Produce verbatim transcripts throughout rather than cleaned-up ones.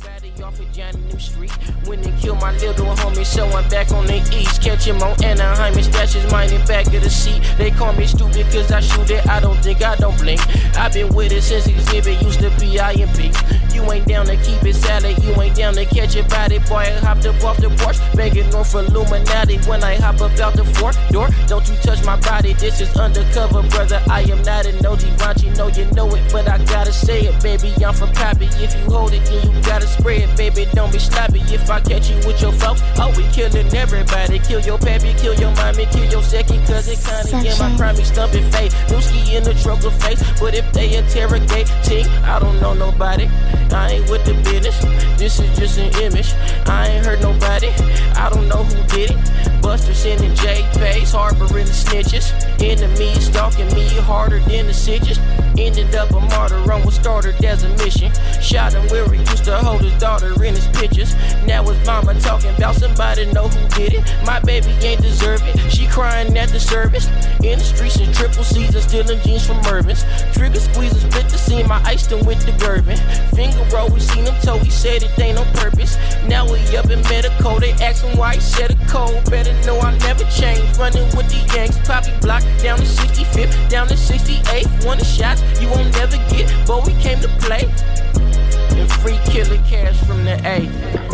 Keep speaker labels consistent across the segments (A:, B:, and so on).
A: Off of Johnny them street. When they kill my little homie, so I'm back on the east. Catch him on Anaheim and stash his mind in back of the seat. They call me stupid cause I shoot it, I don't think I don't blink. I've been with it since exhibit used to be I M P. You ain't down to keep it salad, you ain't down to catch it body. Boy, I hopped up off the porch, banging on for Illuminati. When I hop up out the fourth door, don't you touch my body, this is undercover, brother. I am not an O G Ronchi, know you know it, but I gotta say it, baby, I'm from Poppy. If you hold it, then you gotta spray it, baby, don't be sloppy. If I catch you with your folks, oh, we killing everybody. Kill your pappy, kill your mommy, kill your second cousin, Connie, and my primary stumping face. Nooski in the trucker face, but if they interrogate team, I don't know nobody. I ain't with the business, this is just an image. I ain't hurt nobody, I don't know who did it. Buster sending JPEGs, harboring the snitches. Enemies stalking me harder than the sitches. Ended up a martyr, almost started as a mission. Shot him where he used to hold his daughter in his pictures. Now his mama talking about somebody know who did it. My baby ain't deserve it, she crying at the service. In the streets in triple C's and stealing jeans from Mervyn's. Trigger squeezer, split the seam, I iced him with the Gervin. Finger roll, we seen him toe, he said it ain't on purpose. Now we up in medical, they ask him why he said a cold. Better know I never change, running with the Yanks. Poppy block, down to sixty-fifth, down to sixty-eighth. One of shots you won't never get, but we came to play. And free killer cash from the A.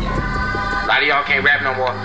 B: A lot of y'all can't rap no more.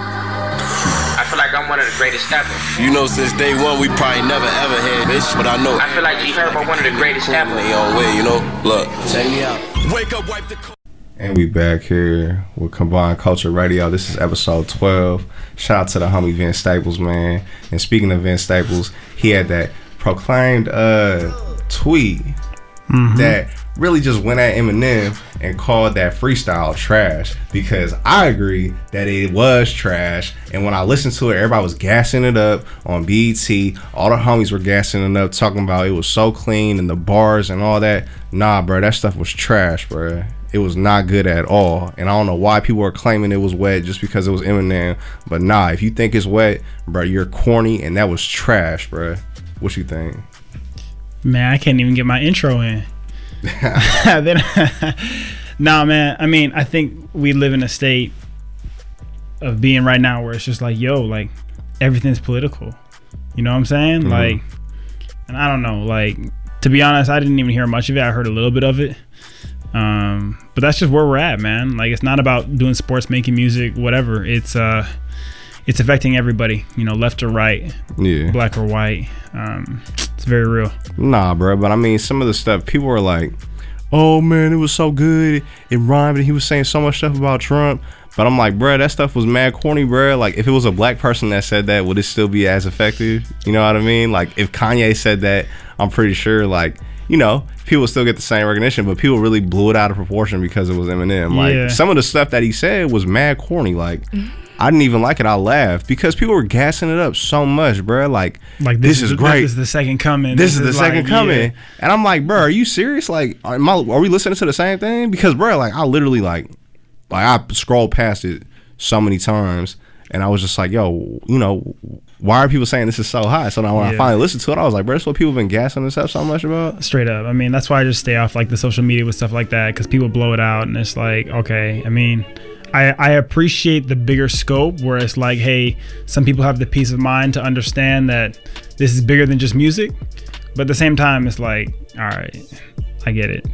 B: I feel like I'm one of the greatest ever.
C: You know, since day one, we probably never ever had this, but I know.
B: I feel like G Herbo one of the greatest ever.
C: In their own way, you know. Look, take me out. Wake up, wipe the.
D: And we back here with Combined Culture Radio. This is episode twelve. Shout out to the homie Vince Staples, man. And speaking of Vince Staples, he had that proclaimed uh, tweet mm-hmm. that really just went at Eminem and called that freestyle trash, because I agree that it was trash. And when I listened to it, everybody was gassing it up on B E T. All the homies were gassing it up, talking about it was so clean and the bars and all that. Nah, bro, that stuff was trash, bro. It was not good at all. And I don't know why people are claiming it was wet just because it was Eminem. But nah, if you think it's wet, bro, you're corny, and that was trash, bro. What you think?
E: Man, I can't even get my intro in. then, nah, man. I mean, I think we live in a state of being right now where it's just like, yo, like everything's political. You know what I'm saying? Mm-hmm. Like, and I don't know. Like, to be honest, I didn't even hear much of it. I heard a little bit of it. Um, but that's just where we're at, man. Like, it's not about doing sports, making music, whatever. It's uh, it's affecting everybody. You know, left or right,
D: yeah,
E: black or white. Um, it's very real.
D: Nah, bro. But I mean, some of the stuff people were like, "Oh man, it was so good. It rhymed." And he was saying so much stuff about Trump. But I'm like, bro, that stuff was mad corny, bro. Like, if it was a black person that said that, would it still be as effective? You know what I mean? Like, if Kanye said that, I'm pretty sure, like, you know, people still get the same recognition, but people really blew it out of proportion because it was Eminem. Like, yeah. Some of the stuff that he said was mad corny. Like, I didn't even like it. I laughed because people were gassing it up so much, bro. Like, like this, this is great.
E: This is the second coming.
D: This, this is, is the like, second coming.
E: Yeah.
D: And I'm like, bro, are you serious? Like, am I, are we listening to the same thing? Because, bro, like, I literally, like, like I scrolled past it so many times, and I was just like, yo, you know, why are people saying this is so hot? So now when yeah. I finally listened to it, I was like, bro, that's what people have been gassing this up so much about?
E: Straight up. I mean, that's why I just stay off like the social media with stuff like that, because people blow it out, and it's like, okay, I mean, I, I appreciate the bigger scope where it's like, hey, some people have the peace of mind to understand that this is bigger than just music. But at the same time, it's like, all right, I get it.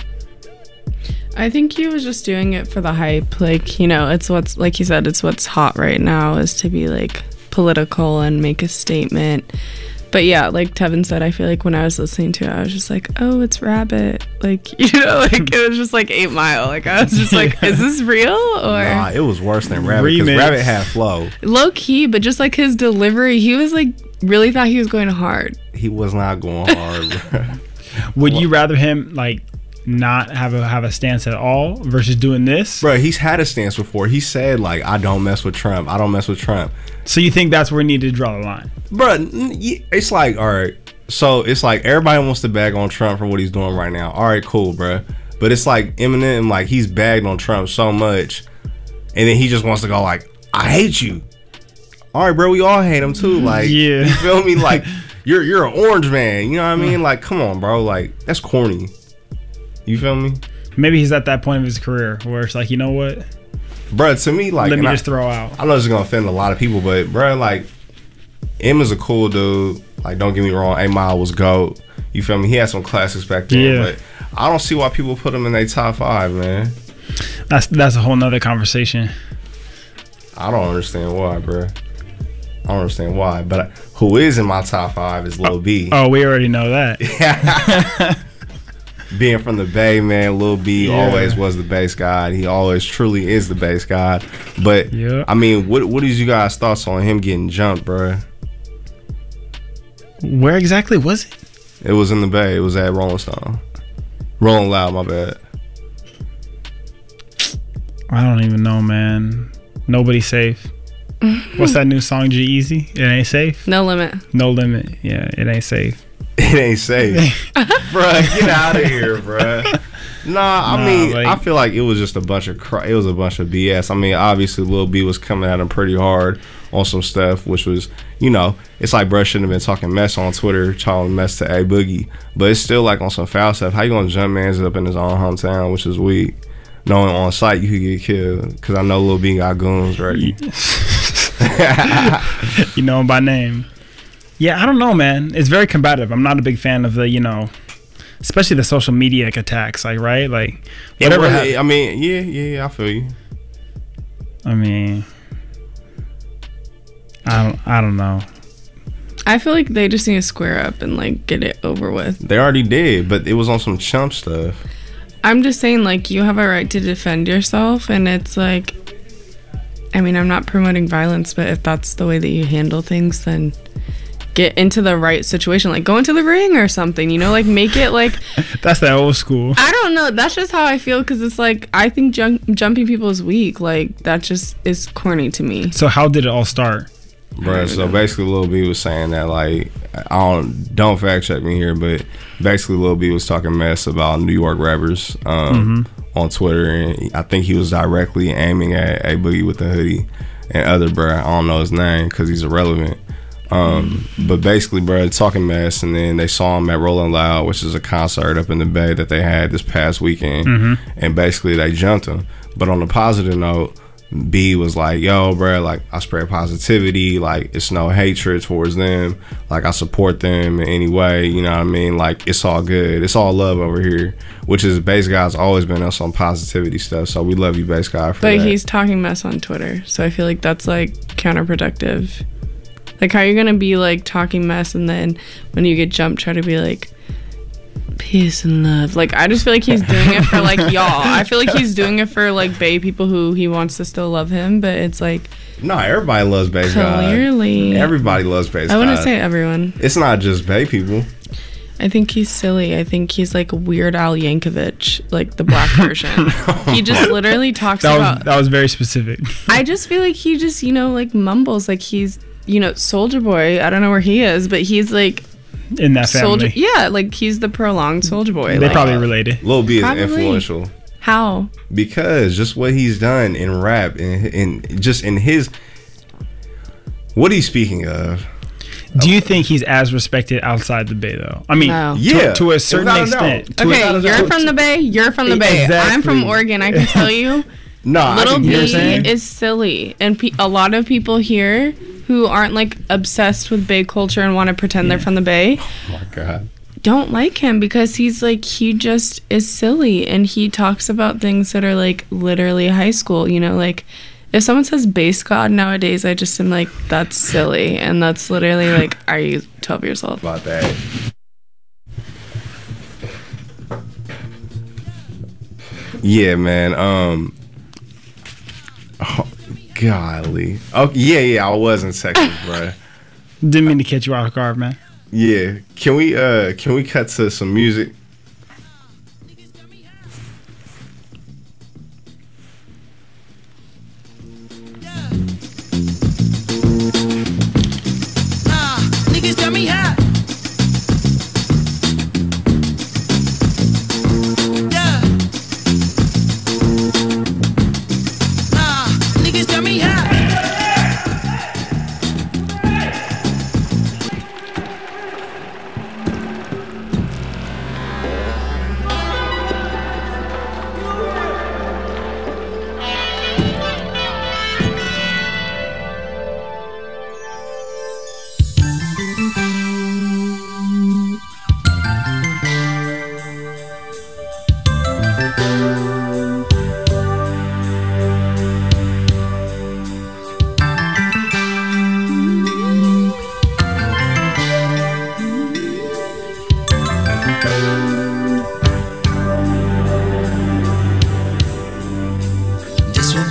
F: I think he was just doing it for the hype. Like, you know, it's what's, like you said, it's what's hot right now is to be like political and make a statement. But yeah, like Tevin said, I feel like when I was listening to it, I was just like, oh, it's Rabbit. Like, you know, like it was just like eight Mile. Like I was just like, is this real? Or
D: nah, it was worse than Rabbit because Rabbit had flow.
F: Low key, but just like his delivery, he was like, really thought he was going hard.
D: He was not going hard.
E: Would you rather him like not have a have a stance at all versus doing this?
D: Bro, he's had a stance before. He said like, I don't mess with Trump. I don't mess with Trump.
E: So you think that's where we need to draw the line?
D: Bro, it's like, all right. So it's like everybody wants to bag on Trump for what he's doing right now. All right, cool, bro. But it's like Eminem, like he's bagged on Trump so much, and then he just wants to go like, I hate you. All right, bro, we all hate him too. Like,
E: yeah.
D: You feel me? Like, you're you're an orange man. You know what I mean? Like, come on, bro. Like, that's corny. You feel me?
E: Maybe he's at that point of his career where it's like, you know what?
D: Bro, to me, like,
E: let me
D: I,
E: just throw out.
D: I know this is gonna offend a lot of people, but bro, like, M is a cool dude. Like, don't get me wrong, eight Mile was GOAT. You feel me? He had some classics back then,
E: Yeah.
D: but I don't see why people put him in their top five, man.
E: That's that's a whole nother conversation.
D: I don't understand why, bro. I don't understand why, but who is in my top five is Lil B.
E: Oh, we already know that.
D: Being from the Bay, man, Lil B
E: Yeah.
D: always was the bass god. He always truly is the bass god. But
E: Yeah.
D: I mean, what what is you guys' thoughts on him getting jumped, bro?
E: Where exactly was it?
D: It was in the Bay. It was at Rolling Stone. Rolling Loud, my bad.
E: I don't even know, man. Nobody's safe. What's that new song, G-Eazy? It ain't safe.
F: No limit.
E: No limit. Yeah, it ain't safe.
D: It ain't safe. Bruh, get out of here, bruh. Nah, I
E: Nah,
D: mean,
E: like-
D: I feel like it was just a bunch of cr- it was a bunch of B S. I mean, obviously, Lil B was coming at him pretty hard on some stuff, which was, you know, it's like bruh shouldn't have been talking mess on Twitter, calling mess to A Boogie, but it's still like on some foul stuff. How you gonna jump man's up in his own hometown, which is weak, knowing on site you could get killed? Because I know Lil B got goons ready.
E: You know him by name. Yeah, I don't know, man. It's very combative. I'm not a big fan of the, you know, especially the social media attacks. Like, right? Like,
D: Yeah,
E: whatever.
D: well,
E: hap-
D: I mean, yeah, yeah, yeah, I feel you.
E: I mean, I don't. I don't know.
F: I feel like they just need to square up and like get it over with.
D: They already did, but it was on some chump stuff.
F: I'm just saying, like, you have a right to defend yourself, and it's like, I mean, I'm not promoting violence, but if that's the way that you handle things, then get into the right situation. Like, go into the ring or something, you know? Like, make it like,
E: That's that old school.
F: I don't know. That's just how I feel, because it's like, I think jump, jumping people is weak. Like, that just is corny to me.
E: So how did it all start?
D: Bruh, so basically Lil B was saying that, like, I don't don't fact check me here, but basically Lil B was talking mess about New York rappers um, mm-hmm. on Twitter, and I think he was directly aiming at A Boogie with the hoodie and other bruh. I don't know his name because he's irrelevant. Um, but basically, bruh, talking mess, and then they saw him at Rolling Loud, which is a concert up in the Bay that they had this past weekend,
E: Mm-hmm.
D: and basically they jumped him. But on a positive note, B was like, yo, bro, like, I spread positivity, like, it's no hatred towards them, like, I support them in any way, you know what I mean, like, it's all good, it's all love over here, which is, Bass Guy's always been us on positivity stuff, so we love you, Bass Guy, for
F: But
D: that.
F: he's talking mess on Twitter, so I feel like that's like counterproductive. Like, how you're gonna be like talking mess, and then when you get jumped, try to be like peace and love. Like, I just feel like he's doing it for like y'all. I feel like he's doing it for like Bay people who he wants to still love him, but it's like
D: No, everybody loves Bass Guy.
F: clearly.
D: Everybody loves Bass Guy.
F: I wouldn't say everyone.
D: It's not just Bay people.
F: I think he's silly. I think he's like Weird Al Yankovic, like the black version. He just literally talks
E: That
F: about.
E: was that was very specific.
F: I just feel like he just, you know, like mumbles like he's, you know, Soulja Boy. I don't know where he is, but he's like
E: In that family,
F: Soulja. Yeah, like he's the prolonged Soulja Boy.
E: they
F: like,
E: probably related.
D: Lil B is
F: Probably.
D: influential.
F: How?
D: Because just what he's done in rap and in just in his what he's speaking of.
E: Do you think he's as respected outside the Bay though? I mean,
F: No.
E: to,
D: Yeah,
E: to a certain
D: without a doubt.
E: extent. To
F: Okay,
E: a,
F: you're from the Bay. You're from the Bay. I'm from
E: Exactly.
F: Oregon. I can tell you,
D: No, I
F: Little
D: can
F: B
D: hear
E: what you're saying.
F: is silly, and pe- a lot of people here who aren't like obsessed with Bay culture and want to pretend they're from the Bay
D: Oh my god.
F: don't like him because he's like, he just is silly, and he talks about things that are like literally high school, you know, like if someone says bass god nowadays, I just am like, that's silly, and that's literally like, are you twelve years old?
D: About that. Yeah, man. Um. Oh, golly. Oh, yeah, yeah. I was in Texas, bro.
E: Didn't mean to catch you off guard, man.
D: Yeah. Can we uh can we cut to some music?
G: Nah, niggas tell me how. Yeah. Nah, niggas tell me how.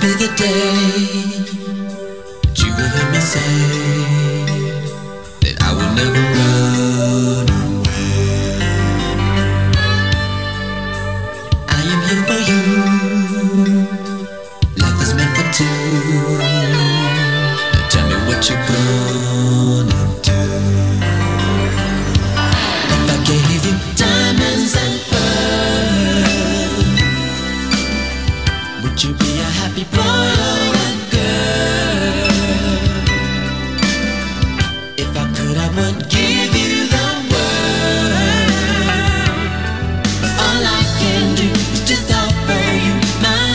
H: be the day that you will hear me say that I will never run away. I am here for you. Life is meant for two. Now tell me what you're gonna do. If I gave you diamonds and pearls, would you be a happy boy or a girl? If I could, I would give you the world. But all I can do is just offer you my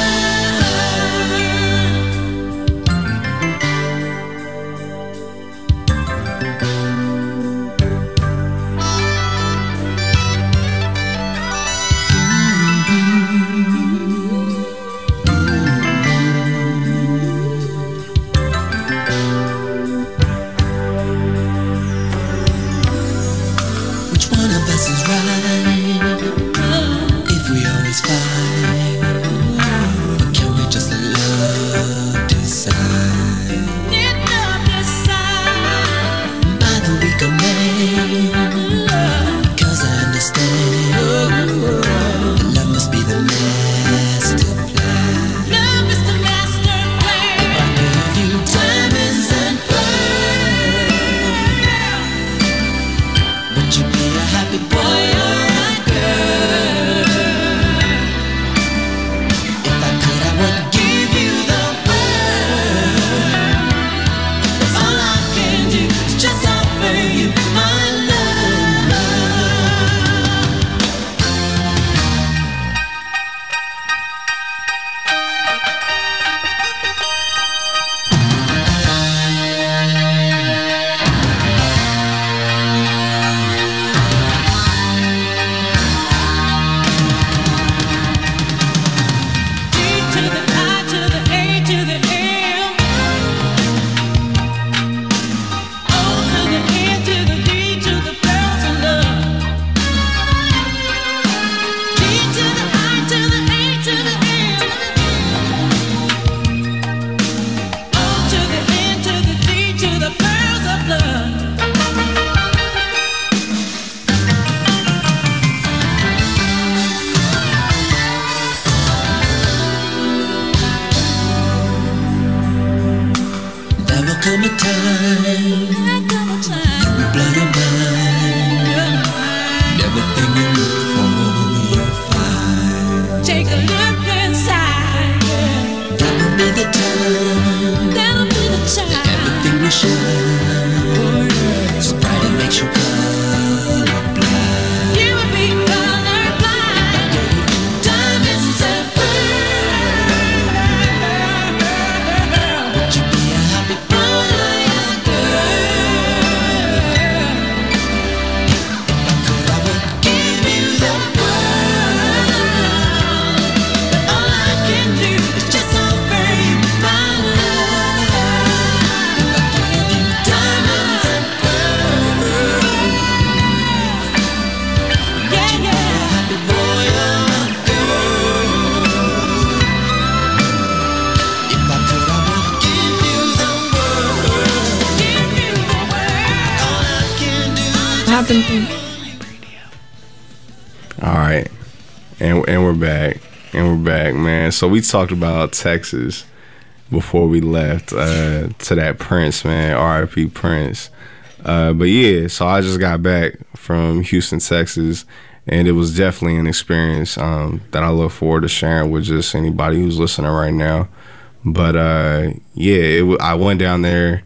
D: All right, and and we're back, and we're back, man. So we talked about Texas before we left uh, to that Prince, man, R I P Prince. Uh, but yeah, so I just got back from Houston, Texas, and it was definitely an experience um, that I look forward to sharing with just anybody who's listening right now. But uh, yeah, it w- I went down there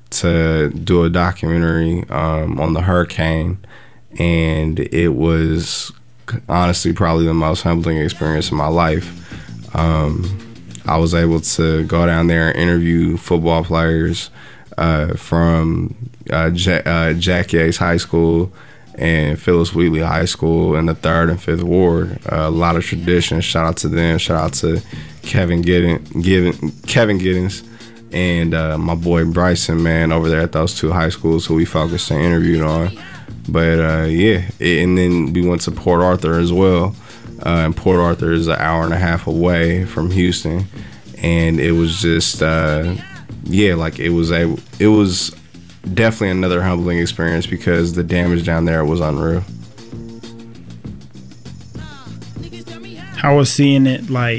D: to do a documentary um, on the hurricane, and it was honestly probably the most humbling experience of my life. Um, I was able to go down there and interview football players uh, from uh, J- uh, Jack Yates High School and Phyllis Wheatley High School in the third and fifth Ward. Uh, a lot of tradition. Shout out to them. Shout out to Kevin Giddens, Giddens, Kevin Giddens and uh, my boy Bryson, man, over there at those two high schools who we focused and interviewed on. But uh, yeah, and then we went to Port Arthur as well. Uh, and Port Arthur is an hour and a half away from Houston. and it was just uh, yeah, like it was a it was definitely another humbling experience because the damage down there was unreal.
E: How was seeing it like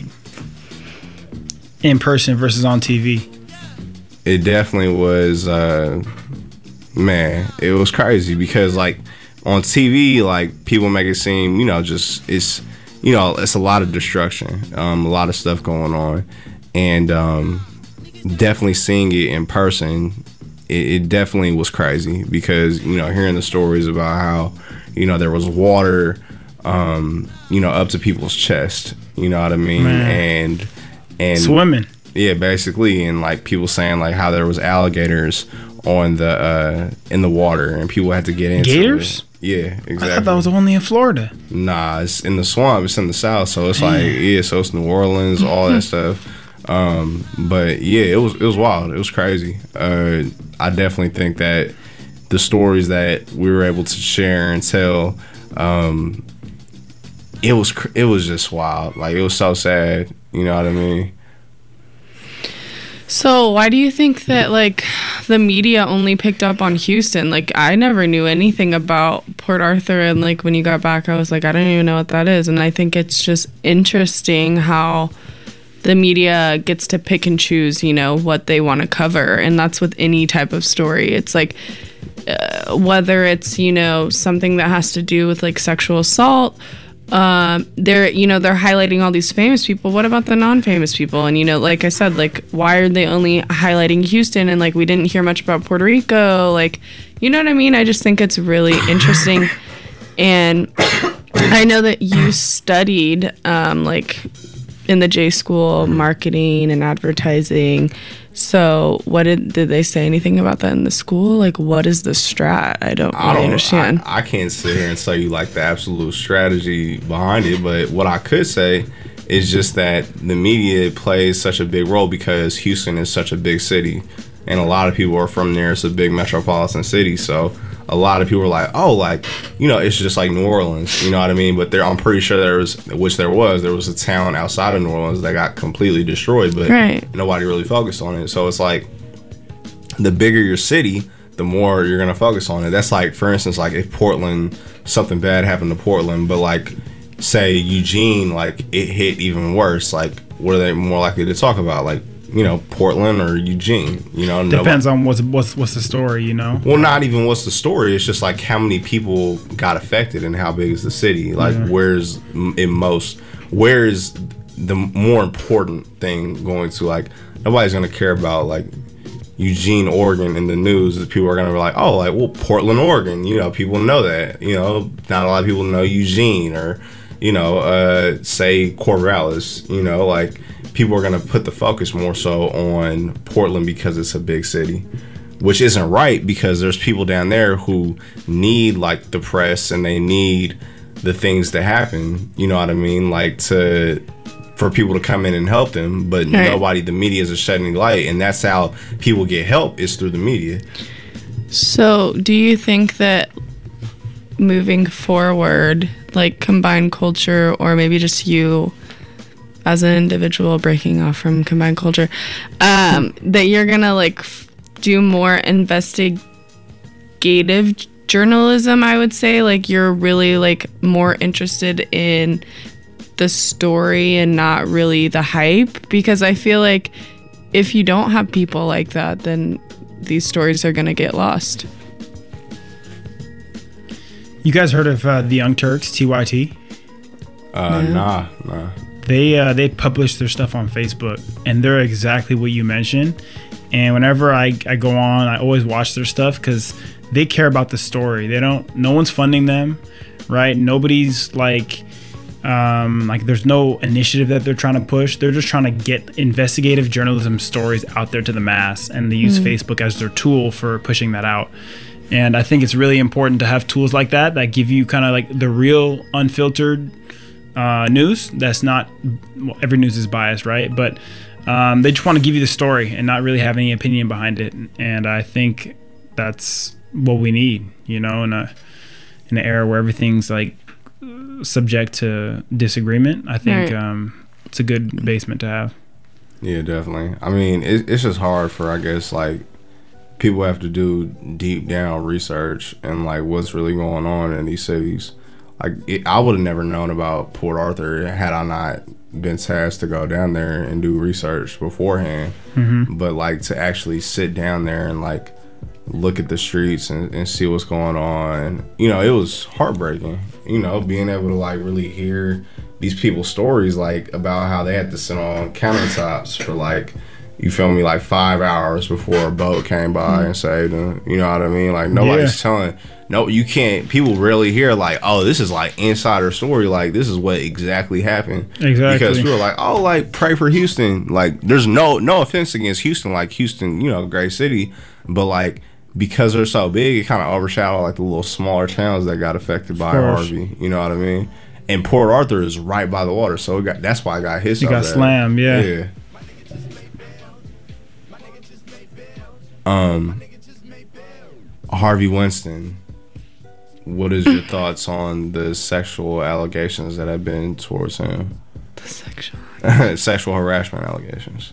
E: in person versus on T V?
D: It definitely was, uh, man, it was crazy because like on T V, like people make it seem, you know, just it's, you know, it's a lot of destruction, um, a lot of stuff going on, and um, definitely seeing it in person, it, it definitely was crazy because, you know, hearing the stories about how, you know, there was water, um, you know, up to people's chest, you know what I mean,
E: man.
D: and and
E: swimming.
D: Yeah, basically, and like people saying like how there was alligators on the uh, in the water, and people had to get into
E: Gators.
D: it. Yeah, exactly.
E: I thought that was only in Florida.
D: Nah, it's in the swamp. It's in the south, so it's like yeah, so it's New Orleans, all that stuff. Um, but yeah, it was it was wild. It was crazy. Uh, I definitely think that the stories that we were able to share and tell, um, it was cr- it was just wild. Like it was so sad. You know what I mean?
F: So why do you think that like the media only picked up on Houston? Like I never knew anything about Port Arthur, and like when you got back I was like I don't even know what that is. And I think it's just interesting how the media gets to pick and choose, you know, what they want to cover, and that's with any type of story. It's like uh, whether it's, you know, something that has to do with like sexual assault, um they're you know they're highlighting all these famous people. What about the non-famous people? And you know, like I said, like why are they only highlighting Houston, and like we didn't hear much about Puerto Rico? Like, you know what I mean? I just think it's really interesting. And I know that you studied um like in the J School marketing and advertising. So what did did they say anything about that in the school? Like what is the strat? I don't
D: I
F: really
D: don't,
F: understand.
D: I, I can't sit here and tell you like the absolute strategy behind it, but what I could say is just that the media plays such a big role because Houston is such a big city, and a lot of people are from there. It's a big metropolitan city, so a lot of people are like, oh, like, you know, it's just like New Orleans, you know what I mean? But there, I'm pretty sure there was, which there was, there was a town outside of New Orleans that got completely destroyed, but
F: right.
D: nobody really focused on it. So it's like, the bigger your city, the more you're going to focus on it. That's like, for instance, like if Portland, something bad happened to Portland, but like, say Eugene, like it hit even worse, like what are they more likely to talk about? Like, you know, Portland or Eugene, you know.
E: Depends
D: nobody,
E: on what's what's what's the story, you know.
D: Well, not even what's the story. It's just like how many people got affected and how big is the city. Like, yeah. where's it most? Where is the more important thing going to? Like, nobody's gonna care about like Eugene, Oregon in the news. People are gonna be like, oh, like well, Portland, Oregon. You know, people know that. You know, not a lot of people know Eugene or you know, uh, say Corvallis. You know, like. People are going to put the focus more so on Portland because it's a big city, which isn't right because there's people down there who need like the press and they need the things to happen, you know what I mean? Like to, for people to come in and help them, but right. nobody, the media is shedding light, and that's how people get help is through the media.
F: So do you think that moving forward, like combined culture or maybe just you as an individual breaking off from combined culture, um, that you're gonna like f- do more investigative journalism, I would say? Like you're really like more interested in the story and not really the hype? Because I feel like if you don't have people like that, then these stories are gonna get lost.
E: You guys heard of uh, the Young Turks, T Y T?
D: Uh, no. Nah, nah.
E: They uh, they publish their stuff on Facebook, and they're exactly what you mentioned. And whenever I, I go on, I always watch their stuff because they care about the story. They don't. No one's funding them, right? Nobody's like, um, like there's no initiative that they're trying to push. They're just trying to get investigative journalism stories out there to the mass, and they use mm-hmm. Facebook as their tool for pushing that out. And I think it's really important to have tools like that that give you kind of like the real, unfiltered. Uh, news that's not well, every news is biased, right? But um, they just want to give you the story and not really have any opinion behind it. And I think that's what we need, you know, in a in an era where everything's like subject to disagreement. I think right. um, it's a good basement to have.
D: Yeah, definitely. I mean, it, it's just hard for, I guess, like, people have to do deep down research and, like, what's really going on in these cities. Like, it, I would have never known about Port Arthur had I not been tasked to go down there and do research beforehand.
E: Mm-hmm.
D: But, like, to actually sit down there and, like, look at the streets and, and see what's going on, you know, it was heartbreaking. You know, being able to, like, really hear these people's stories, like, about how they had to sit on countertops for, like, you feel me, like five hours before a boat came by and saved them. You know what I mean? Like, nobody's yeah. telling. No, you can't. People rarely hear, like, oh, this is, like, insider story. Like, this is what exactly happened.
E: Exactly.
D: Because people are like, oh, like, pray for Houston. Like, there's no no offense against Houston. Like, Houston, you know, great city. But, like, because they're so big, it kind of overshadowed, like, the little smaller towns that got affected by Harvey. You know what I mean? And Port Arthur is right by the water, so it got, that's why I got hit.
E: You got
D: there.
E: slammed, yeah.
D: Yeah. Um, Harvey Winston, what is your thoughts on the sexual allegations that have been towards him?
F: The sexual
D: sexual harassment allegations.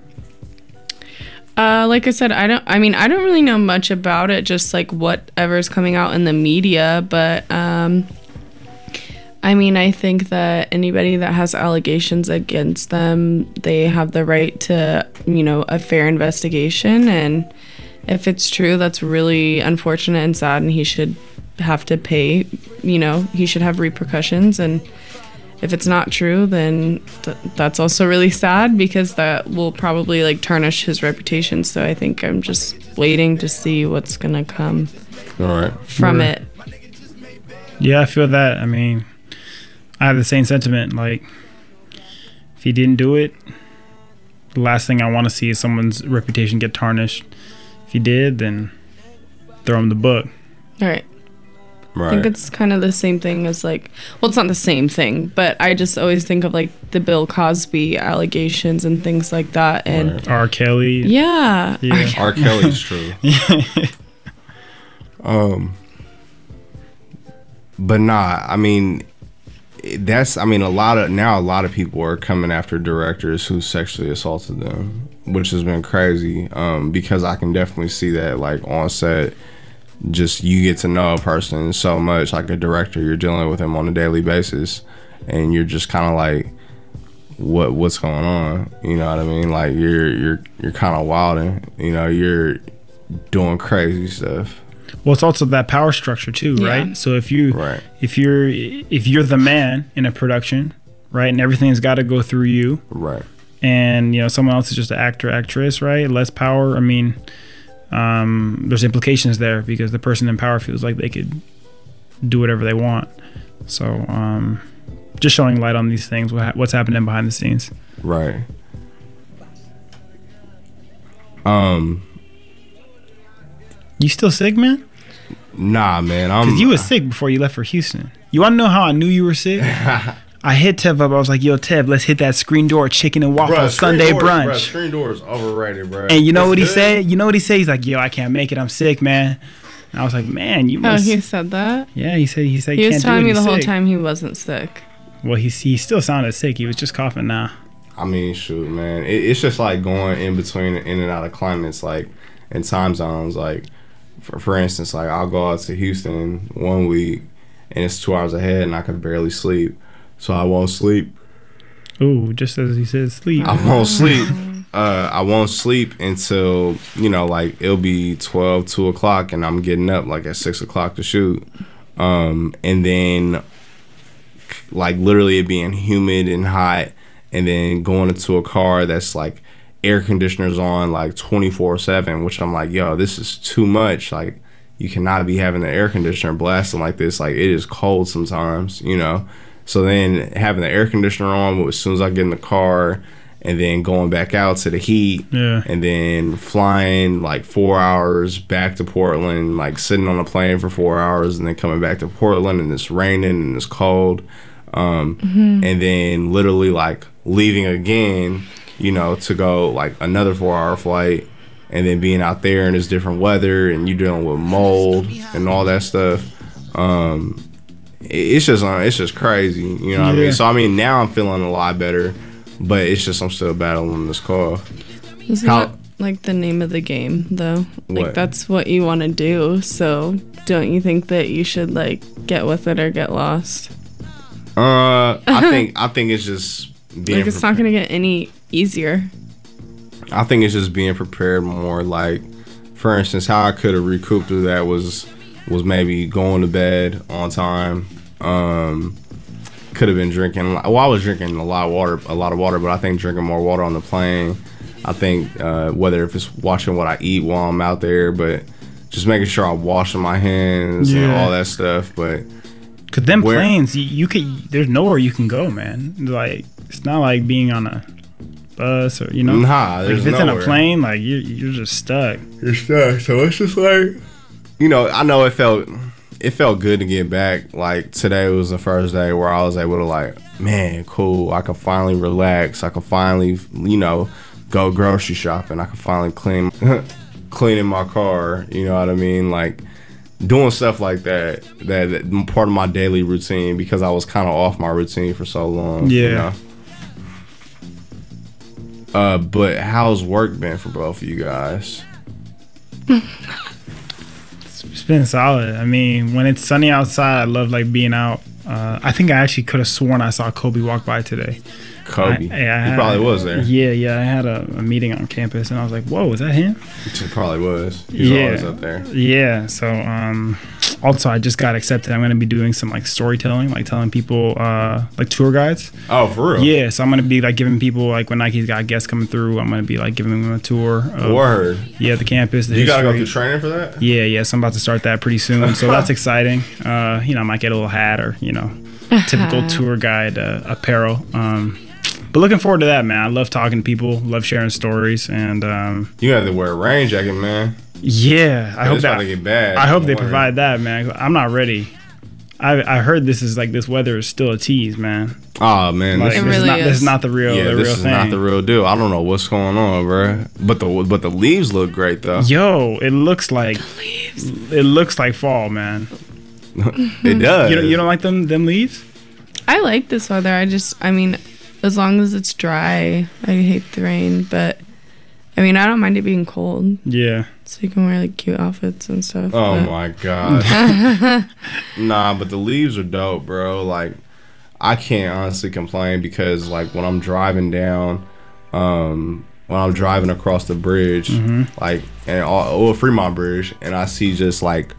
F: Uh, like I said, I don't. I mean, I don't really know much about it. Just like whatever's coming out in the media, but um, I mean, I think that anybody that has allegations against them, they have the right to, you know, a fair investigation. And if it's true, that's really unfortunate and sad, and he should have to pay, you know, he should have repercussions. And if it's not true, then th- that's also really sad, because that will probably, like, tarnish his reputation. So I think I'm just waiting to see what's going to come
D: All right.
F: from
E: Yeah.
F: it.
E: Yeah, I feel that. I mean, I have the same sentiment. Like, if he didn't do it, the last thing I want to see is someone's reputation get tarnished. If he did, then throw him the book.
F: All right.
D: Right.
F: I think it's kind of the same thing as, like, well, it's not the same thing, but I just always think of, like, the Bill Cosby allegations and things like that. And
D: Right.
E: R. Kelly.
F: yeah.
E: Yeah.
D: R. Kelly's true. um, but nah, I mean, that's, I mean, a lot of, now a lot of people are coming after directors who sexually assaulted them, which has been crazy, um, because I can definitely see that, like, on set, just you get to know a person so much, like a director, you're dealing with him on a daily basis, and you're just kind of like, what what's going on? You know what I mean? Like, you're you're you're kind of wilding. You know, you're doing crazy stuff.
E: Well, it's also that power structure too,
F: Yeah.
E: right? So if you
D: Right.
E: if you're if you're the man in a production, right, and everything's got to go through you,
D: Right.
E: and you know someone else is just an actor, actress, right? Less power. I mean, um, there's implications there because the person in power feels like they could do whatever they want. So, um, just showing light on these things, what, what's happening behind the scenes.
D: Right. Um.
E: You still sick, man?
D: Nah, man. I'm.
E: Because you was sick before you left for Houston. You want to know how I knew you were sick? I hit Tev up. I was like, yo, Tev, let's hit that Screen Door chicken and waffle
D: Bruh,
E: Sunday
D: Screen Doors,
E: brunch.
D: Bruh, Screen Doors overrated, bro.
E: And you know what he
D: It's good.
E: said? You know what he said? He's like, yo, I can't make it. I'm sick, man. And I was like, man, you
F: Oh,
E: must.
F: he said that?
E: Yeah, he said he said
F: He
E: he
F: was
E: can't
F: telling
E: do
F: me
E: it.
F: the
E: He's
F: whole
E: sick.
F: time he wasn't sick.
E: Well, he he still sounded sick. He was just coughing now.
D: I mean, shoot, man. It, it's just like going in between, in and out of climates, like, and time zones. Like, for for instance, like, I'll go out to Houston one week, and it's two hours ahead, and I can barely sleep. So I won't sleep.
E: Ooh, just as he said, sleep.
D: I won't sleep. Uh, I won't sleep until, you know, like, it'll be twelve, two o'clock, and I'm getting up, like, at six o'clock to shoot. Um, and then, like, literally it being humid and hot, and then going into a car that's, like, air conditioners on, like, twenty-four seven, which I'm like, yo, this is too much. Like, you cannot be having the air conditioner blasting like this. Like, it is cold sometimes, you know? So then having the air conditioner on as soon as I get in the car, and then going back out to the heat,
E: Yeah.
D: and then flying like four hours back to Portland, like sitting on a plane for four hours, and then coming back to Portland, and it's raining and it's cold, um, and then literally like leaving again, you know, to go like another four-hour flight, and then being out there and it's different weather, and you're dealing with mold and all that stuff. Um, it's just uh, it's just crazy, you know what I
E: Yeah.
D: mean? So I mean, now I'm feeling a lot better. but it's just I'm still battling this cough.
F: Isn't
D: How-
F: that like the name of the game though? Like
D: What?
F: that's what you want to do. So don't you think that you should like get with it or get lost?
D: Uh, I think I think it's just being.
F: Like it's not gonna get any easier.
D: I think it's just being prepared more. Like, for instance, how I could have recouped through that was was maybe going to bed on time. Um, could have been drinking. Well, I was drinking a lot of water, a lot of water, but I think drinking more water on the plane. I think uh, whether if it's watching what I eat while I'm out there, but just making sure I'm washing my hands and
E: Yeah.
D: all that stuff. But
E: Cause them
D: Where-
E: planes, you, you could. There's nowhere you can go, man. Like it's not like being on a bus or you know.
D: Nah,
E: like
D: there's
E: if it's in a
D: nowhere.
E: plane, like you you're just stuck.
D: You're stuck. So it's just like, you know, I know it felt it felt good to get back. Like today was the first day where I was able to like, man, cool. I could finally relax. I could finally, you know, go grocery shopping. I could finally clean cleaning my car. You know what I mean? Like doing stuff like that. That, that part of my daily routine because I was kind of off my routine for so long. You
E: Yeah.
D: know? Uh, but how's work been for both of you guys?
E: It's been solid. I mean, when it's sunny outside, I love like being out. Uh, I think I actually could have sworn I saw Kobe walk by today.
D: Kobe.
E: I- I
D: he
E: had-
D: probably was there.
E: Yeah, yeah. I had a, a meeting on campus, and I was like, "Whoa, is that him?"
D: He probably was. He's
E: Yeah.
D: always up there.
E: Yeah. So, um, also, I just got accepted. I'm going to be doing some like storytelling, like telling people, uh, like tour guides.
D: Oh, for real?
E: Yeah. So I'm going to be like giving people, like when Nike's got guests coming through, I'm going to be like giving them a tour. Of,
D: Word.
E: Yeah, the campus. The
D: You gotta go
E: history.
D: through training for that?
E: Yeah, yeah. So I'm about to start that pretty soon. So that's exciting. Uh, you know, I might get a little hat or, you know, typical tour guide uh, apparel. Um, but looking forward to that, man. I love talking to people, love sharing stories. And um,
D: You have to wear a rain jacket, man.
E: yeah, I hope
D: it's
E: that.
D: about to get bad.
E: I hope they
D: Don't worry.
E: provide that, man. I'm not ready. I I heard this is like this weather is still a tease, man.
D: Oh, man.
E: Like
D: This,
F: It
E: this, is
F: really
E: not, this
F: is.
E: is not the real,
D: yeah,
E: the
D: this
E: real
D: is
E: thing.
D: not the real deal. I don't know what's going on, bro. But the but the leaves look great, though.
E: Yo, it looks like it looks like fall, man.
D: It does.
E: You don't, you don't like them them leaves?
F: I like this weather. I just, I mean, as long as it's dry, I hate the rain, but I mean, I don't mind it being cold.
E: Yeah.
F: So you can wear like cute outfits and stuff.
D: Oh,
F: but-
D: my God. Nah, but the leaves are dope, bro. Like, I can't honestly complain because, like, when I'm driving down, um, when I'm driving across the bridge, like, and all, or Fremont Bridge, and I see just like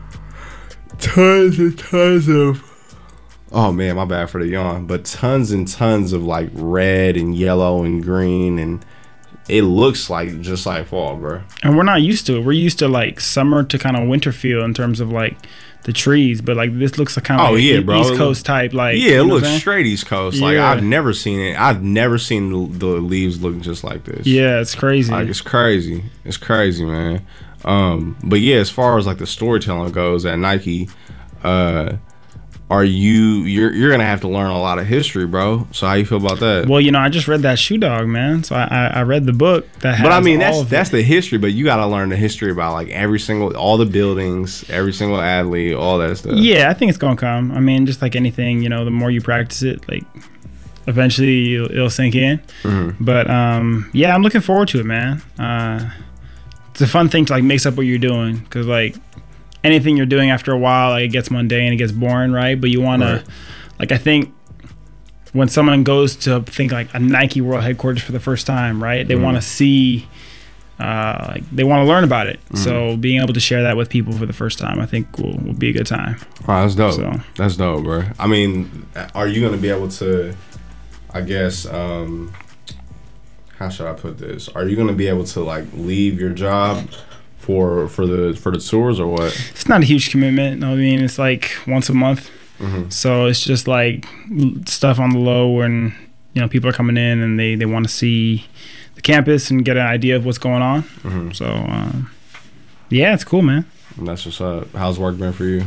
D: tons and tons of, oh man, my bad for the yawn, but tons and tons of like red and yellow and green, and it looks like just like fall, bro.
E: And we're not used to it. We're used to like summer to kind of winter feel in terms of like the trees, but like this looks like kind of
D: Oh,
E: like
D: yeah,
E: e-
D: bro.
E: East Coast type. Like
D: Yeah,
E: you
D: it
E: know what
D: looks
E: I'm saying?
D: straight East Coast. Like
E: Yeah.
D: I've never seen it. I've never seen the, the leaves look just like this.
E: Yeah, it's crazy.
D: Like it's crazy. It's crazy, man. Um, but yeah, as far as like the storytelling goes at Nike, uh, are you you're you're gonna have to learn a lot of history, bro. So how you feel about that?
E: Well, you know, I just read that Shoe Dog, man. So I I, I read the book that has
D: But I mean,
E: all
D: that's
E: of
D: that's
E: it.
D: the history. But you got to learn the history about like every single, all the buildings, every single athlete, all that stuff.
E: Yeah, I think it's gonna come. I mean, just like anything, you know, the more you practice it, like eventually it'll, it'll sink in.
D: Mm-hmm.
E: But um, yeah, I'm looking forward to it, man. Uh, it's a fun thing to like mix up what you're doing because like anything you're doing after a while, like it gets mundane, it gets boring, right? But you want
D: Right.
E: to, like, I think when someone goes to think like a Nike World Headquarters for the first time, right? They
D: Mm-hmm.
E: want to see. Uh, like they want to learn about it,
D: Mm-hmm.
E: so being able to share that with people for the first time, I think will, will be a good time.
D: Oh, that's dope.
E: So-
D: That's dope, bro. I mean, are you gonna be able to? I guess. um How should I put this? Are you gonna be able to like leave your job for for the for the tours or what?
E: It's not a huge commitment. I mean, it's like once a month,
D: Mhm.
E: so it's just like l- stuff on the low when you know people are coming in and they they want to see the campus and get an idea of what's going on.
D: Mhm.
E: So um, yeah, it's cool, man.
D: And that's what's up. How's work been for you?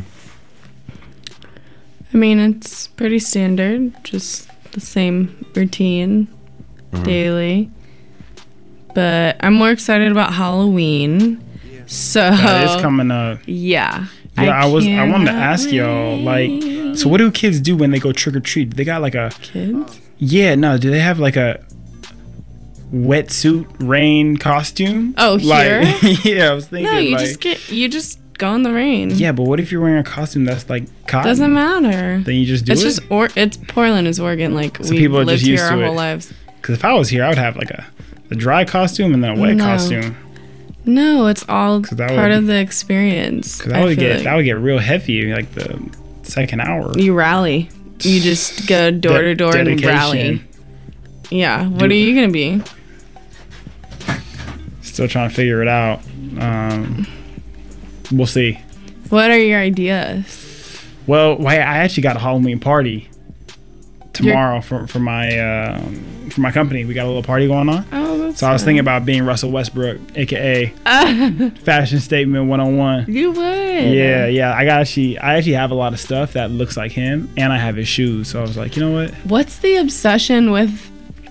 F: I mean, it's pretty standard, just the same routine
D: Mm-hmm.
F: daily. But I'm more excited about Halloween. So
E: That is coming up.
F: yeah.
E: Yeah, I, was. I wanted to
F: cannot
E: ask y'all, like, so what do kids do when they go trick or treat? They got like a
F: kids.
E: yeah, no. Do they have like a wetsuit rain costume.
F: Oh, here?
E: Like, yeah, I was thinking.
F: No, you
E: like,
F: just get you just go in the rain.
E: Yeah, but what if you're wearing a costume that's like cotton?
F: Doesn't matter.
E: Then you just do
F: it's
E: it.
F: It's just or it's Portland is Oregon. Like
E: So
F: we
E: people are
F: lived
E: just used
F: here
E: to
F: our
E: it.
F: whole lives.
E: Because if I was here, I would have like a, a dry costume and then a wet
F: No.
E: costume.
F: No, it's all
E: that
F: part
E: would-
F: of the experience.
E: Because that
F: I
E: would
F: feel
E: get
F: like.
E: that would get real heavy like the second hour.
F: You rally. You just go door to door and
E: dedication.
F: rally. Yeah. What
E: Do-
F: are you gonna be?
E: Still trying to figure it out. Um, we'll see.
F: What are your ideas?
E: Well, wait, I actually got a Halloween party tomorrow for for my um, for my company. We got a little party going on.
F: Oh, that's
E: So I was
F: fun.
E: thinking about being Russell Westbrook, aka Fashion Statement one oh one.
F: You would.
E: Yeah, yeah. I got actually, I actually have a lot of stuff that looks like him, and I have his shoes. So I was like, you know what?
F: What's the obsession with?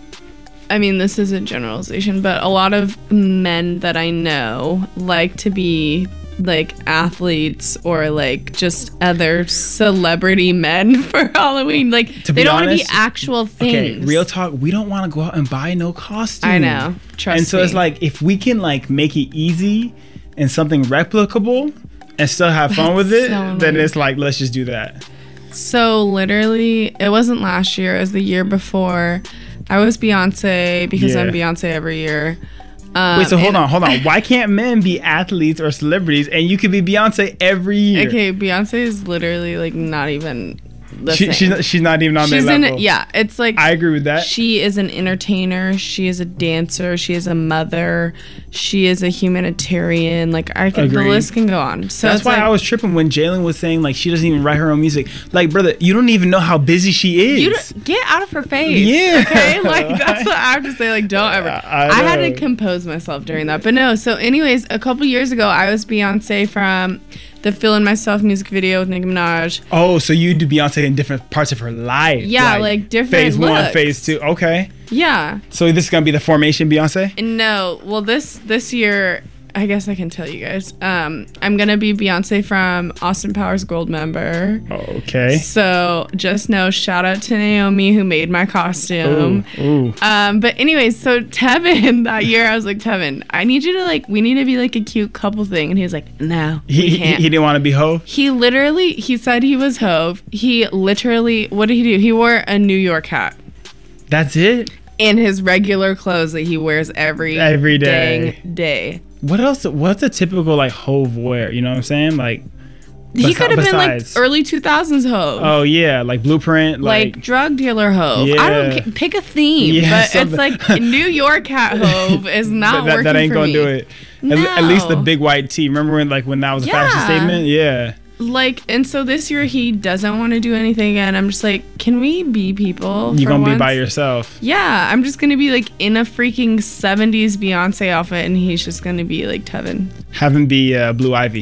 F: I mean, this is a generalization, but a lot of men that I know like to be like athletes or like just other celebrity men for Halloween. Like
E: To
F: they
E: be
F: don't want to be
E: honest,
F: actual things.
E: Okay, real talk. We don't want to go out and buy no costume.
F: I know. Trust
E: And so
F: me.
E: it's like if we can like make it easy and something replicable and still have fun with it,
F: so
E: then
F: nice.
E: it's like let's just do that.
F: So literally, it wasn't last year. It was the year before. I was Beyonce because
E: Yeah.
F: I'm Beyonce every year. Um,
E: Wait, so hold
F: and-
E: on, hold on. Why can't men be athletes or celebrities and you could be Beyonce every year?
F: Okay, Beyonce is literally like not even the
E: She,
F: same.
E: she's not, she's not even on
F: She's
E: their
F: in
E: level.
F: it. Yeah, it's like
E: I agree with that.
F: she is an entertainer. She is a dancer. She is a mother. She is a humanitarian. Like I could, the
E: Agreed.
F: list can go on. So
E: That's
F: it's
E: why
F: like,
E: I was tripping when Jalen was saying like she doesn't even write her own music. Like, brother, you don't even know how busy she is.
F: You don't, get out of her face.
E: Yeah.
F: Okay. Like that's what I have to say. Like don't ever.
E: I
F: I, had to
E: know.
F: compose myself during that. But no. So anyways, a couple years ago, I was Beyonce from the "Feeling Myself" music video with Nicki Minaj.
E: Oh, so you do Beyonce in different parts of her life.
F: Yeah, like, different
E: phase one,
F: looks.
E: phase two. Okay.
F: Yeah.
E: So this is gonna be the formation Beyonce?
F: No, well this this year, I guess I can tell you guys. Um, I'm gonna be Beyonce from Austin Powers Gold member.
E: Okay.
F: So just know, shout out to Naomi who made my costume.
E: Ooh, ooh.
F: Um, but anyways, so Tevin that year, I was like, Tevin, I need you to like, we need to be like a cute couple thing, and he was like, no,
E: He,
F: we
E: he,
F: can't.
E: he didn't want to be Ho?
F: He literally, he said he was Hove. He literally, what did he do? He wore a New York hat.
E: That's it?
F: In his regular clothes that he wears every
E: Every day.
F: dang day.
E: What else? What's a typical like Hove wear? You know what I'm saying? Like
F: He
E: besi-
F: could have been like
E: besides-
F: early two thousands Hove.
E: Oh yeah, like Blueprint,
F: like,
E: like,
F: drug dealer Hove. I don't
E: Yeah.
F: ca- pick a theme,
E: Yeah,
F: but it's
E: something-
F: like New York hat Hove is not
E: that,
F: working
E: that ain't
F: for
E: gonna
F: me.
E: do it. At, at least the
F: No.
E: big white tee. Remember when like when that was a fashion
F: Yeah.
E: statement? Yeah.
F: Like, and so this year he doesn't want to do anything again. I'm just like, can we be people?
E: You
F: for
E: gonna be
F: once?
E: by yourself.
F: Yeah, I'm just gonna be like in a freaking seventies Beyonce outfit, and he's just gonna be like Tevin.
E: Have him be uh, Blue Ivy.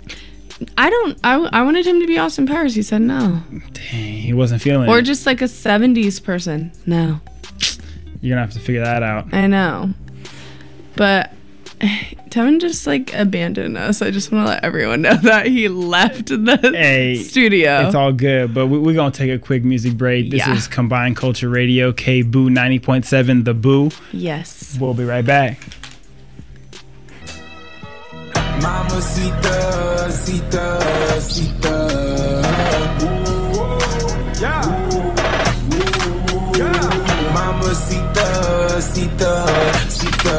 F: I don't. I, I wanted him to be Austin Powers. He said no.
E: Dang, he wasn't feeling
F: Or
E: it.
F: just like a seventies person. No.
E: You're gonna have to figure that out.
F: I know. But Tevin just like abandoned us. I just want to let everyone know that he left the
E: Hey,
F: studio.
E: It's all good, but we, we're gonna take a quick music break. This
F: Yeah.
E: is Combined Culture Radio, K Boo ninety point seven, The Boo.
F: Yes.
E: We'll be right back.
I: Mamacita, cita, cita. Ooh, yeah. Ooh, yeah. Mamacita, cita, cita.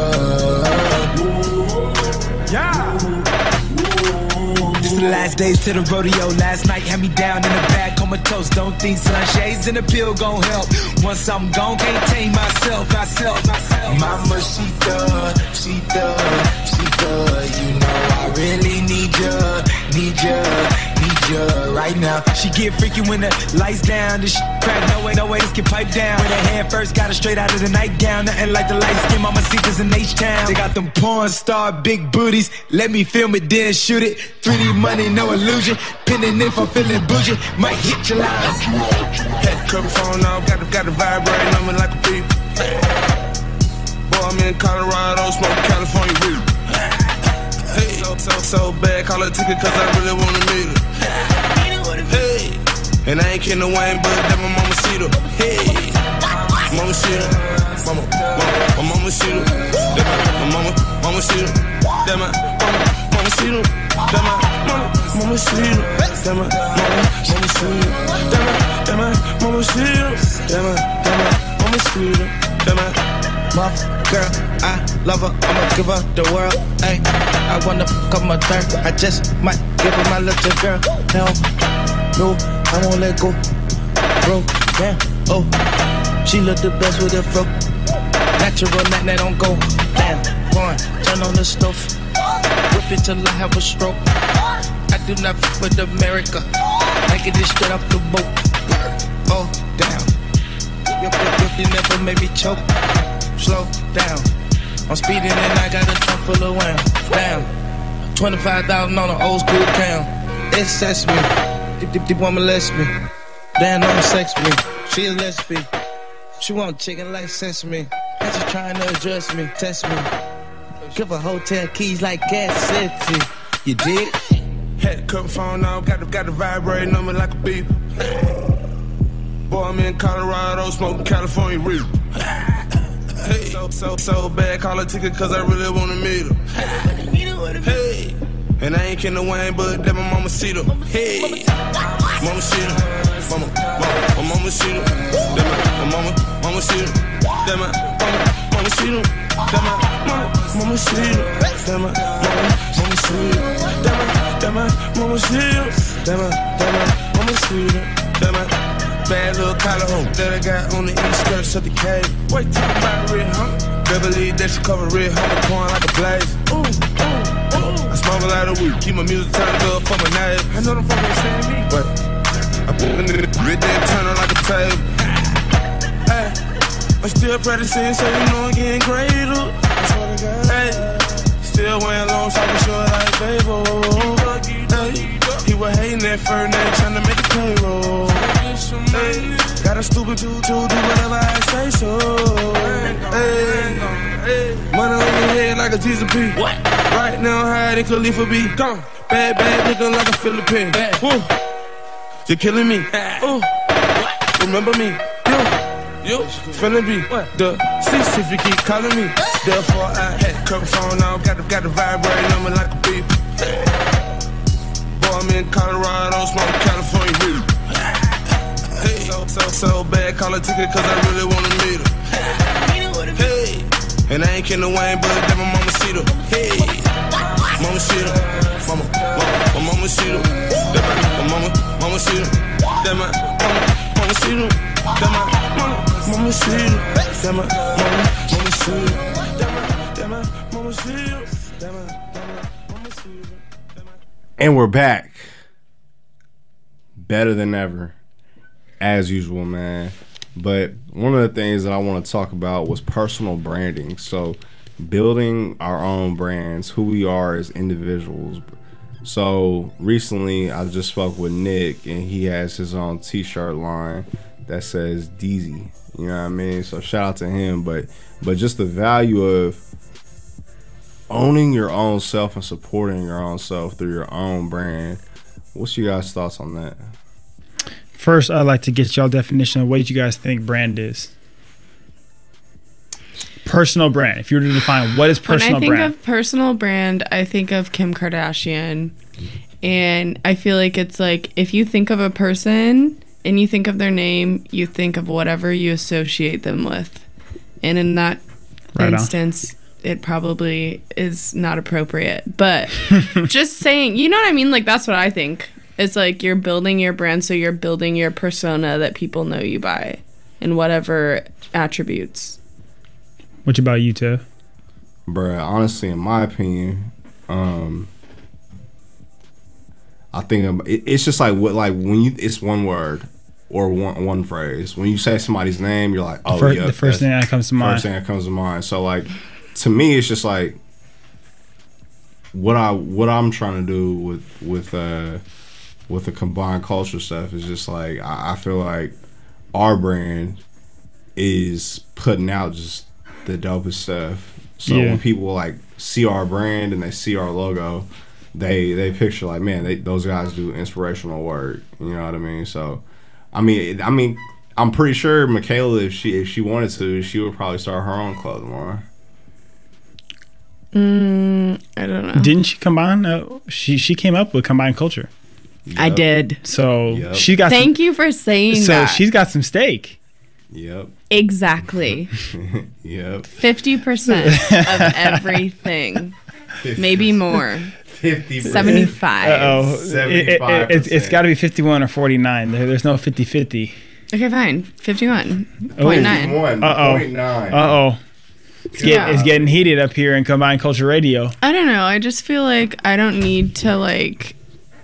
I: Ooh, yeah. This the last days to the rodeo. Last night had me down in the back, comatose. Don't think sunshades and the pill gon' help. Once I'm gone, can't tame myself, myself, myself. Mama, she done, she done, she done. You know I really need ya, need ya, need ya right now. She get freaky when the lights down. This shit crack, no way, no way, this get piped down. With her hand first, got her straight out of the nightgown. Nothing like the light skin, mama seekers in H-Town. They got them porn star big booties. Let me film it, then shoot it. three D money, no illusion. Pinning if I'm feeling bougie, might hit your lines. Had the cover phone off, got the, got the vibrating on me like a beep. Boy, I'm in Colorado, smoking California weed. Hey, so, so, so bad, call it ticket cause I really wanna meet her. Hey, and I ain't kidding the Wayne, but that my mama see her. Hey, mama see her. Mama, mama, my mama
J: mama see them. That my mama, mama see them. That my mama, mama see them. That my mama, mama see them. That my mama, mama see them. That my, that my mama see them. That my, that my mama see them. That my mama girl, I love her. I'ma give her the world. Ay, I wanna fuck up my third. I just might give her my little girl. Hell, no, I won't let go. Bro, damn, oh, she look the best with her fro. Natural, night, that don't go. Damn, go on, turn on the stove. Whip it till I have a stroke. I do not fuck with America. I get this straight off the boat. Oh, damn. Yep, yep, yep, they never made me choke. Slow down. I'm speeding and I got a trunk full of wham. Damn. twenty-five thousand on an old school town. It sets me. Deep, deep, deep woman lesbian. Damn, don't sex me. She a lesbian. She want chicken like sesame. And she trying to address me, test me. Give her hotel keys like Gas City. You did? Had to cut my phone off, got the, got the vibrating on me like a beep. Boy, I'm in Colorado, smoking California reef. Hey, so, so, so bad, call a ticket cause I really wanna meet her. Hey, and I ain't kin to Wayne, but that my mama see them. Hey, mama see them. Mama, mama, my mama see them. That my, my mama, mama see them. That my, mama, mama see them. That my, mama, mama see them. That my, mama, mama see them. That my, that my, mama see them. That my, that my, mama see them. That my bad little collar hoe that I got on the inskirts of the cave. Wait, talk about red, huh? Beverly, that she cover red, homie, pouring like a blaze. Ooh, ooh, ooh. I smoke a lot of weed, keep my music turned up for my night. I know them fucking stand me, but I put in the red, then turn on like a table. Hey, I'm still practicing, so you know I'm getting greater. Hey, still wearing long socks, short like Fable. Hey, he was hating at first, now trying to make a payroll. Hey, got a stupid to, to do whatever I say so. Hey, money on your head like a Jesus P. What? Right now, high in Khalifa B. Gone. Bad, bad, looking like a Philippine. Woo. You're killing me. Ooh. Remember me. You, you, finna be the cease if you keep calling me. Therefore, I had to cut my phone off. Got the, got the vibrating on me like a beep. Boy, I'm in Colorado, smoking California weed. Hey, so, so, so bad, call a ticket cause I really wanna meet her. Hey, and I ain't kin to Wayne, but that my mama see them. Hey, mama see them. Mama, mama, my mama see them. That my, my mama, mama see them. That my, mama, mama see them. That my, mama, mama see them. That my, mama, mama see them. That my, that my, mama see them. That my, that my, mama see them.
D: And we're back. Better than ever. As usual, man. But one of the things that I want to talk about was personal branding. So building our own brands, who we are as individuals. So recently I just spoke with Nick and he has his own t-shirt line that says Deezy. You know what I mean? So shout out to him. But but just the value of owning your own self and supporting your own self through your own brand. What's your guys' thoughts on that?
E: First, I'd like to get y'all definition of what you guys think brand is. Personal brand. If you were to define what is personal brand.
F: When I think brand? of personal brand, I think of Kim Kardashian. And I feel like it's like if you think of a person and you think of their name, you think of whatever you associate them with. And in that right instance, on. It probably is not appropriate. But just saying, you know what I mean? Like, that's what I think. It's like you're building your brand, so you're building your persona that people know you by and whatever attributes.
E: What about you, Tiff?
D: Bruh, honestly, in my opinion, um, I think it, it's just like what, like when you, it's one word or one one phrase. When you say somebody's name, you're like, oh,
E: the first,
D: yeah.
E: The first thing that comes to mind.
D: First thing that comes to mind. So, like, to me, it's just like what I what I'm trying to do with with uh. with the combined culture stuff is just like I, I feel like our brand is putting out just the dopest stuff. So yeah. when people like see our brand and they see our logo, they they picture like, man, they, those guys do inspirational work. You know what I mean? So I mean, I mean, I'm pretty sure Michaela, if she if she wanted to, she would probably start her own clothing line.
F: Mm, I don't know.
E: Didn't she combine? Uh, she she came up with combined culture.
D: Yep.
F: I did.
E: So
D: Yep.
E: she got.
F: Thank
E: some,
F: you for saying
E: so
F: that.
E: So she's got some stake.
D: Yep.
F: Exactly.
D: Yep.
F: fifty percent of everything. Maybe more.
D: fifty percent.
F: seventy-five.
E: Uh-oh.
D: seventy-five
E: It, it, it, it's got to be fifty-one or forty-nine. There, there's no fifty-fifty.
F: Okay, fine. fifty-one point nine.
E: Uh-oh.
D: fifty-one point nine.
E: Uh-oh. It's, get,
F: Yeah.
E: it's getting heated up here in Combined Culture Radio.
F: I don't know. I just feel like I don't need to, like,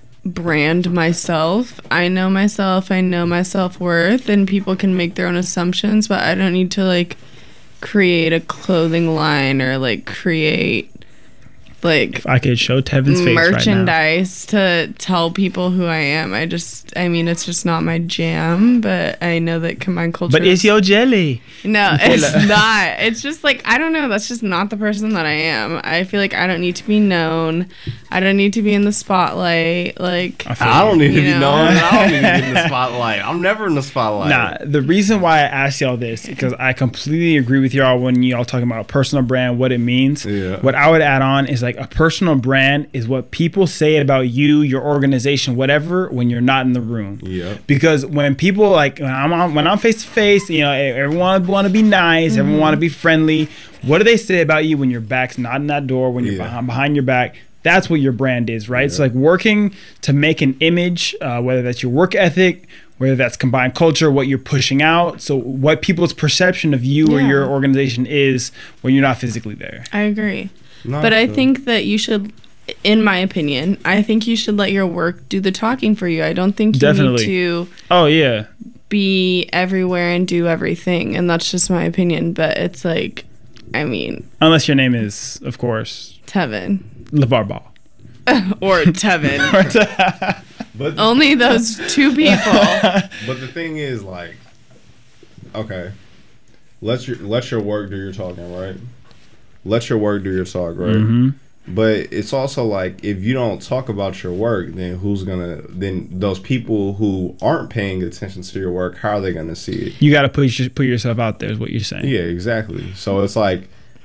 F: brand myself. I know myself. I know my self-worth, and people can make their own assumptions, but I don't need to, like, create a clothing line or, like, create, like,
E: If I could show Tevin's face
F: merchandise to tell people who I am. I just, I mean, it's just not my jam, but I know that combined culture.
E: right now. But it's your jelly.
F: No, it's not. It's just like, I don't know. That's just not the person that I am. I feel like I don't need to be known. I don't need to be in the spotlight. Like,
D: I don't need to
F: you
D: be
F: know?
D: known. I don't need to be in the spotlight. I'm never in the spotlight.
E: Nah, the reason why I asked y'all this is because I completely agree with y'all when y'all talking about personal brand, what it means.
D: Yeah.
E: What I would add on is like a personal brand is what people say about you, your organization, whatever, when you're not in the room.
D: Yeah.
E: Because when people like when I'm on, when I'm face to face, you know, everyone want to be nice,
F: Mm-hmm.
E: everyone want to be friendly. What do they say about you when your back's not in that door, when you're
D: Yeah.
E: behind, behind your back? That's what your brand is, right? It's like working to make an image, uh, whether that's your work ethic, whether that's combined culture, what you're pushing out. So what people's perception of you or
F: Yeah.
E: your organization is when you're not physically there.
F: I agree.
D: No,
F: But I
D: so-
F: think that you should, in my opinion, I think you should let your work do the talking for you. I don't think you
E: Definitely.
F: need to
E: Oh, yeah.
F: be everywhere and do everything. And that's just my opinion. But it's like, I mean,
E: Unless your name is, of course,
F: Tevin.
E: LeVar Ball.
F: Or Tevin.
D: But
F: Only those two people.
D: But the thing is, like, okay, let your let your work do your talking, right? Let your work do your talk, right?
E: Mm-hmm.
D: But it's also like, if you don't talk about your work, then who's gonna? Then those people who aren't paying attention to your work, how are they gonna see it?
E: You got to put your, put yourself out there is what you're saying.
D: Yeah, exactly. So it's like,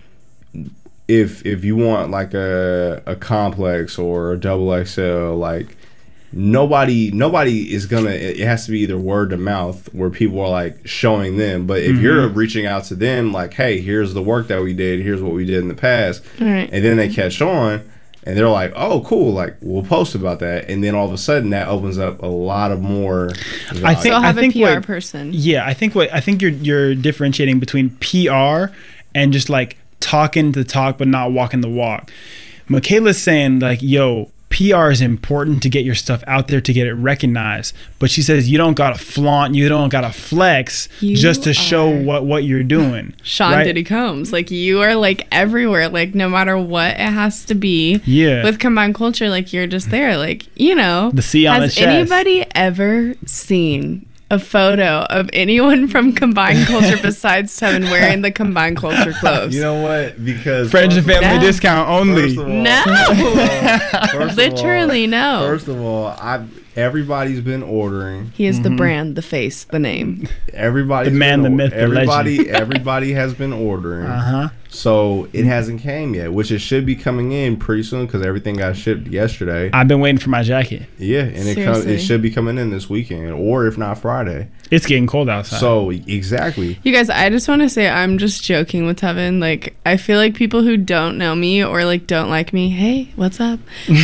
D: if if you want like a a complex or a double X L, like nobody nobody is gonna. It has to be either word of mouth where people are like showing them. But if
E: Mm-hmm.
D: you're reaching out to them, like, hey, here's the work that we did. Here's what we did in the past,
F: Right.
D: and then they catch on. And they're like, oh, cool, like, we'll post about that. And then all of a sudden, that opens up a lot of more.
E: I think
F: So have
E: I think
F: a P R
E: what-
F: person.
E: Yeah, I think what I think you're you're differentiating between P R and just like talking the talk but not walking the walk. Michaela's saying like, yo, P R is important to get your stuff out there to get it recognized. But she says you don't gotta flaunt, you don't gotta flex
F: You
E: just to show
F: are-
E: what what you're doing.
F: Sean
E: right?
F: Diddy Combs. Like, you are like everywhere. Like, no matter what it has to be.
E: Yeah.
F: With combined culture, like, you're just there. Like, you know.
E: The C on
F: has
E: the chest.
F: anybody ever seen a photo of anyone from combined culture besides Tevin wearing the combined culture clothes?
D: You know what? Because
E: Friends and
D: first of
E: family
F: No.
E: discount only.
D: First of all,
F: No.
D: first of all-
F: Literally, no.
D: First of all, I everybody's been ordering.
F: He is the brand, the face, the name.
D: Everybody's
E: The man,
D: been
E: the
D: or-
E: myth, the
D: everybody,
E: legend.
D: everybody has been ordering.
E: Uh huh.
D: So it hasn't came yet, which it should be coming in pretty soon because everything got shipped yesterday.
E: I've been waiting for my jacket.
D: Yeah, and it comes.
F: Seriously.
D: It should be coming in this weekend, or if not Friday.
E: It's getting cold outside.
D: So exactly.
F: You guys, I just want to say I'm just joking with Tevin. Like, I feel like people who don't know me or like don't like me, hey, what's up?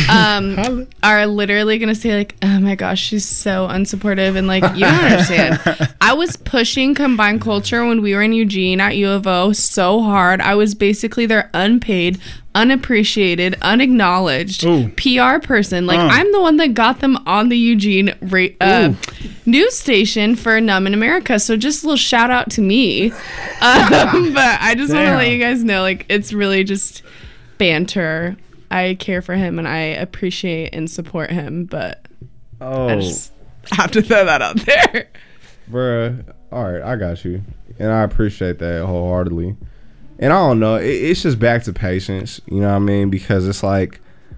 F: Um, are literally gonna say like, oh my gosh, she's so unsupportive, and like, you don't understand. I was pushing combined culture when we were in Eugene at U of O so hard. I was basically their unpaid, unappreciated, unacknowledged
E: Ooh.
F: P R person. Like,
E: Uh.
F: I'm the one that got them on the Eugene ra- uh, news station for Numb in America. So just a little shout out to me. Um, but I just want to
E: Damn.
F: let you guys know, like, it's really just banter. I care for him and I appreciate and support him, but
D: Oh,
F: I just have to throw that out there.
D: bruh. All right, I got you, and I appreciate that wholeheartedly. And I don't know, it, it's just back to patience. You know what I mean? Because it's like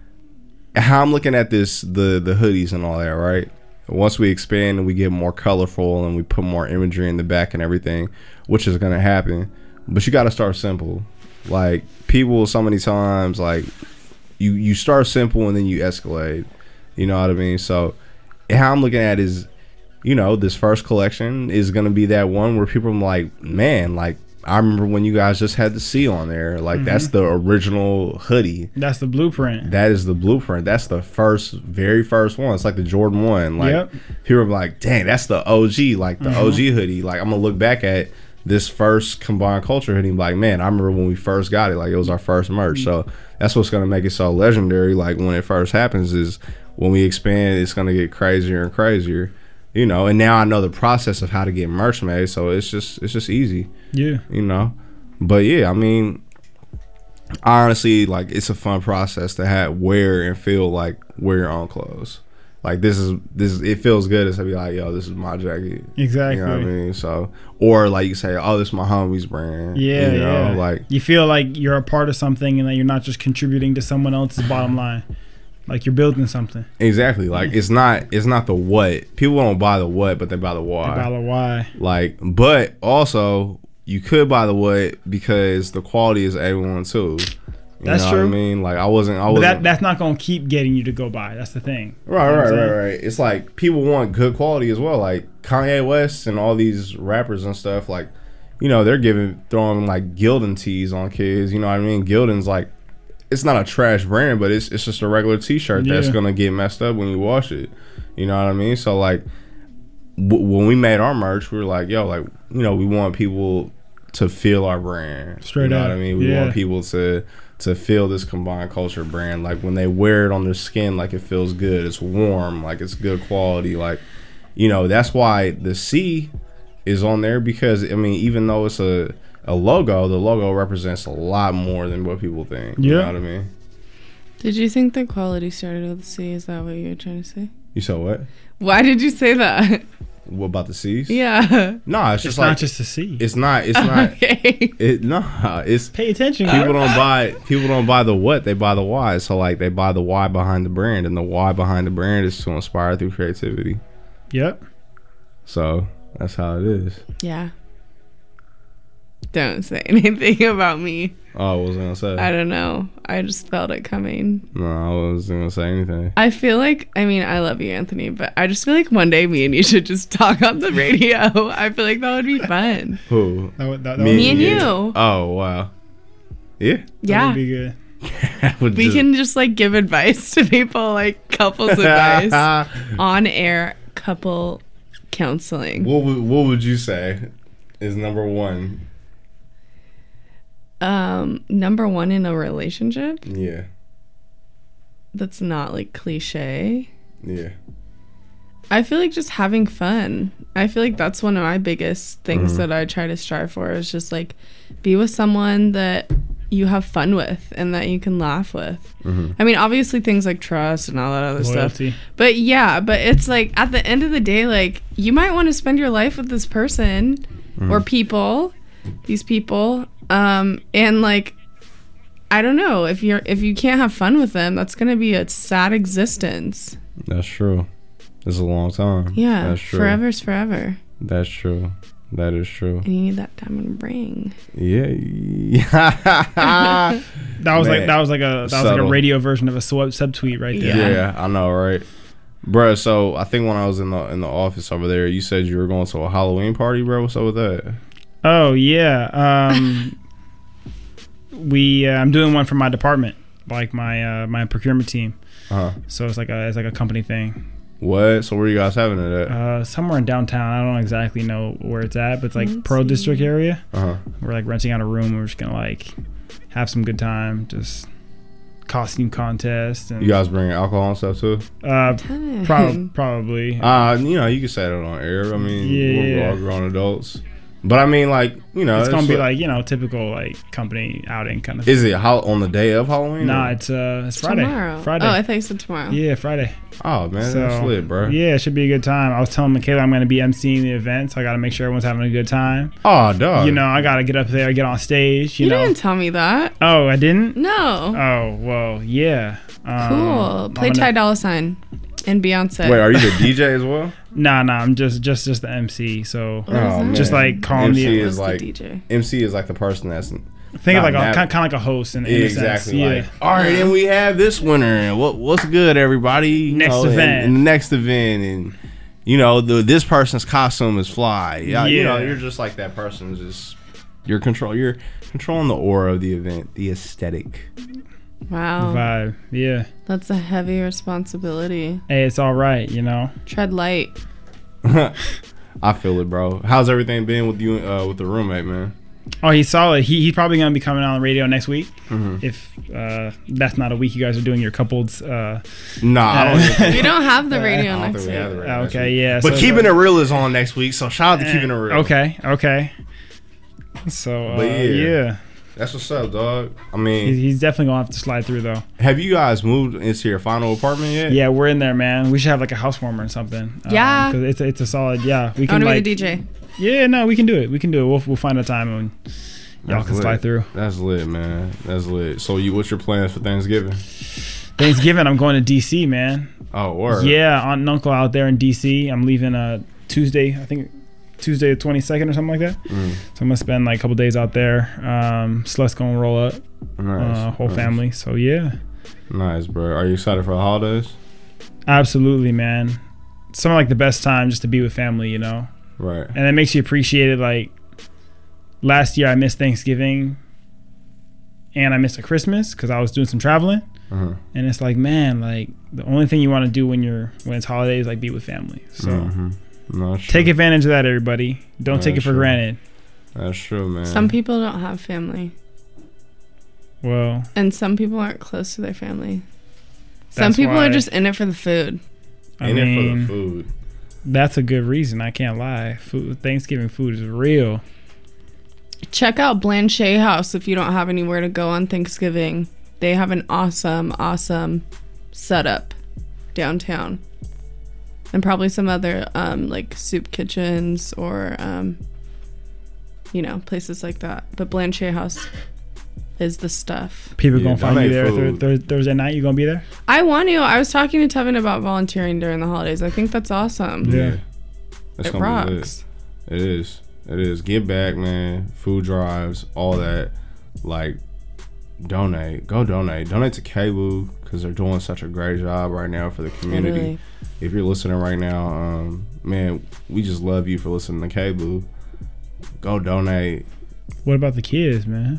D: how I'm looking at this, the the hoodies and all that, right? Once we expand and we get more colorful and we put more imagery in the back and everything, which is gonna happen, but you got to start simple. Like people, so many times, like you you start simple and then you escalate. You know what I mean? So how I'm looking at it is, you know, this first collection is gonna be that one where people are like, man, like I remember when you guys just had the C on there. Like mm-hmm. that's the original hoodie.
E: That's the blueprint.
D: That is the blueprint. That's the first, very first one. It's like the Jordan one. Like yep. people are like, dang, that's the O G. Like the mm-hmm. O G hoodie. Like I'm gonna look back at this first Combined Culture hoodie, like, man, I remember when we first got it. Like it was our first merch. So that's what's gonna make it so legendary. Like when it first happens is when we expand, it's gonna get crazier and crazier. You know, and now I know the process of how to get merch made, so it's just it's just easy. Yeah. You know? But yeah, I mean, honestly, like it's a fun process to have wear and feel like wear your own clothes. Like this is this is, it feels good to be like, yo, this is my jacket.
E: Exactly.
D: You know what I mean? So or like you say, oh, this is my homie's brand.
E: Yeah.
D: You know,
E: yeah.
D: like
E: you feel like you're a part of something and that you're not just contributing to someone else's bottom line. Like you're building something.
D: Exactly. Like yeah. it's not it's not the what. People don't buy the what, but they buy the why.
E: They buy the why.
D: Like, but also you could buy the what because the quality is A one too. You
E: that's
D: know
E: true.
D: What I mean, like I wasn't. I
E: but
D: wasn't.
E: That that's not gonna keep getting you to go buy. That's the thing.
D: Right,
E: you know
D: right, right, right. It's like people want good quality as well. Like Kanye West and all these rappers and stuff. Like, you know, they're giving throwing like Gildan tees on kids. You know what I mean? Gildan's like. It's not a trash brand, but it's it's just a regular T-shirt yeah. that's gonna get messed up when you wash it. You know what I mean? So like, w- when we made our merch, we were like, yo, like you know, we want people to feel our brand.
E: Straight
D: you know
E: up.
D: what I mean? We
E: yeah.
D: want people to to feel this Combined Culture brand. Like when they wear it on their skin, like it feels good. It's warm. Like it's good quality. Like, you know, that's why the C is on there because I mean, even though it's a A logo, the logo represents a lot more than what people think. You
E: yeah.
D: know what I mean?
F: Did you think the quality started with the C? Is that what you were trying to say?
D: You said what?
F: Why did you say that?
D: What about the C's?
F: Yeah.
D: No, it's just
E: it's
D: like
E: not just a C.
D: It's not. It's not.
F: Okay.
D: It no. It's
E: pay attention.
D: People don't buy. People don't buy the what. They buy the why. So like they buy the why behind the brand, and the why behind the brand is to inspire through creativity.
E: Yep.
D: So that's how it is.
F: Yeah. Don't say anything about me.
D: Oh, what was I gonna say?
F: I don't know. I just felt it coming.
D: No, I wasn't gonna say anything.
F: I feel like, I mean, I love you, Anthony, but I just feel like one day me and you should just talk on the radio. I feel like that would be fun.
D: Who?
E: That would, that, that
F: me
E: would
F: and you.
E: you.
D: Oh, wow. Yeah.
F: Yeah.
E: That would be good.
F: would we just... can just like give advice to people, like couples advice on air couple counseling.
D: What would, what would you say is number one?
F: Um, number one in a relationship?
D: Yeah.
F: That's not like cliche.
D: Yeah.
F: I feel like just having fun. I feel like that's one of my biggest things
D: mm-hmm.
F: that I try to strive for is just like be with someone that you have fun with and that you can laugh with. Mm-hmm. I mean, obviously things like trust and all that other
E: Loyalty.
F: stuff. But yeah, but it's like at the end of the day, like you might want to spend your life with this person mm-hmm. or people, these people. Um, and like, I don't know if you're, if you can't have fun with them, that's going to be a sad existence.
D: That's true. It's a long time.
F: Yeah.
D: That's true.
F: Forever's forever.
D: That's true. That is true.
F: And you need that diamond ring.
D: Yeah.
E: that was Man. like, that was like a, that Subtle. was like a radio version of a sub subtweet right there.
D: Yeah. yeah, I know. Right. Bruh, so I think when I was in the, in the office over there, you said you were going to a Halloween party, bro. What's up with that?
E: Oh yeah, um, we uh, I'm doing one for my department, like my uh, my procurement team.
D: Uh-huh.
E: So it's like a it's like a company thing.
D: What? So where are you guys having it at?
E: Uh, somewhere in downtown. I don't exactly know where it's at, but it's like
F: Let's
E: Pearl
F: see.
E: District area.
D: Uh-huh.
E: We're like renting out a room. We're just gonna like have some good time, just costume contest. And
D: you guys bring alcohol and stuff too?
E: Uh, prob- probably.
D: Uh, you know, you can say that on air. I mean,
E: yeah.
D: we're all grown adults. But I mean, like, you know,
E: it's, it's gonna be
D: like,
E: like, you know, typical like company outing kind of.
D: Is
E: thing.
D: it how on the day of Halloween?
E: Nah, it's uh, it's Friday.
F: Tomorrow.
E: Friday.
F: Oh, I thought you said tomorrow.
E: Yeah, Friday.
D: Oh man,
E: so,
D: that's lit, bro.
E: Yeah, it should be a good time. I was telling Michaela I'm gonna be emceeing the event, so I gotta make sure everyone's having a good time.
D: Oh, dog.
E: You know, I gotta get up there, get on stage. You,
F: You
E: know.
F: didn't tell me that.
E: Oh, I didn't.
F: No.
E: Oh well, yeah. Um,
F: Cool. Play
E: gonna,
F: Ty Dolla Sign and Beyonce.
D: Wait, are you the D J as well?
E: Nah, nah. I'm just, just, just the M C. So
F: What is
D: oh,
F: that?
E: just like calling
D: M C
E: the
D: is
F: What's
D: like
F: the D J?
D: M C is like the person that's
E: Think of
D: Not
E: like a
D: nav-
E: kind, kind of like a host in, in
D: Yeah,
E: a sense.
D: exactly.
E: Yeah.
D: Like, all right, and we have this winner. And what what's good, everybody? You
E: Next
D: know,
E: event.
D: And, and the next event, and you know, the this person's costume is fly. Yeah, you know,
E: Yeah.
D: you're just like that person. Just you're control. You're controlling the aura of the event, the aesthetic.
F: Wow.
E: Vibe. Yeah.
F: That's a heavy responsibility.
E: Hey, it's all right, you know.
F: Tread light.
D: I feel it, bro. How's everything been with you, uh, with the roommate, man?
E: Oh, he's solid. He he's probably gonna be coming on the radio next week.
D: Mhm.
E: If uh, that's not a week you guys are doing your couples. Uh,
D: Nah, I don't. even think-
F: We don't have the radio
D: I don't
F: next
D: think we
F: week.
D: have the radio next
E: Okay,
D: week.
E: yeah.
D: But
E: so-
D: keeping it real is on next week, so shout out to keeping it real.
E: Okay, okay. So uh,
D: But yeah.
E: yeah,
D: That's what's up, dog. I mean,
E: he's, he's definitely gonna have to slide through though.
D: have you guys moved into your final apartment yet?
E: Yeah, we're in there, man. We should have like a housewarmer or something.
F: Yeah.
E: because it's a, it's a solid. Yeah, we
F: I
E: can
F: want to
E: like.
F: be the D J.
E: Yeah, no, we can do it. We can do it. We'll we'll find a time when y'all
D: That's
E: can
D: lit.
E: slide through.
D: That's lit, man. That's lit. So, you, what's your plans for Thanksgiving?
E: Thanksgiving, I'm going to D C, man.
D: Oh, word.
E: Yeah, aunt and uncle out there in D C. I'm leaving uh Tuesday, I think Tuesday the twenty-second or something like that.
D: Mm.
E: So I'm gonna spend like a couple days out there. Um, Celeste gonna roll up,
D: Nice.
E: uh, whole
D: nice.
E: family. So yeah,
D: Nice, bro. Are you excited for the holidays?
E: absolutely, man. Some of like the best time just to be with family, you know,
D: Right.
E: and it makes you appreciate it. Like last year, I missed Thanksgiving, and I missed a Christmas because I was doing some traveling.
D: Uh-huh.
E: And it's like, man, like the only thing you want to do when you're when it's holidays is like be with family. So
D: Mm-hmm. No, that's
E: take
D: true.
E: advantage of that, everybody. Don't take it
D: That's
E: for
D: true.
E: granted.
D: That's true, man.
F: Some people don't have family,
E: Well,
F: and some people aren't close to their family. Some
E: That's
F: people
E: why-
F: are just in it for the food.
E: I
D: In it for
E: mean,
D: the food.
E: that's a good reason. I can't lie. Food, Thanksgiving food is real.
F: Check out Blanchet House if you don't have anywhere to go on Thanksgiving. They have an awesome, awesome setup downtown. And probably some other um, like soup kitchens or, um, you know, places like that. But Blanchet House is the stuff.
E: People
D: Yeah,
E: gonna find you
D: donate
E: there
D: food.
E: Thur- Thur- Thursday night. You gonna be there?
F: I want to. I was talking to Tevin about volunteering during the holidays. I think that's awesome.
E: Yeah.
D: That's
F: It
D: gonna be lit.
F: rocks.
D: It is. It is. Give back, man. Food drives, all that. Like, donate. Go donate. Donate to K-Woo because they're doing such a great job right now for the community.
F: Totally.
D: If you're listening right now, um, man, we just love you for listening to K-Woo. Go donate.
E: What about the kids, man?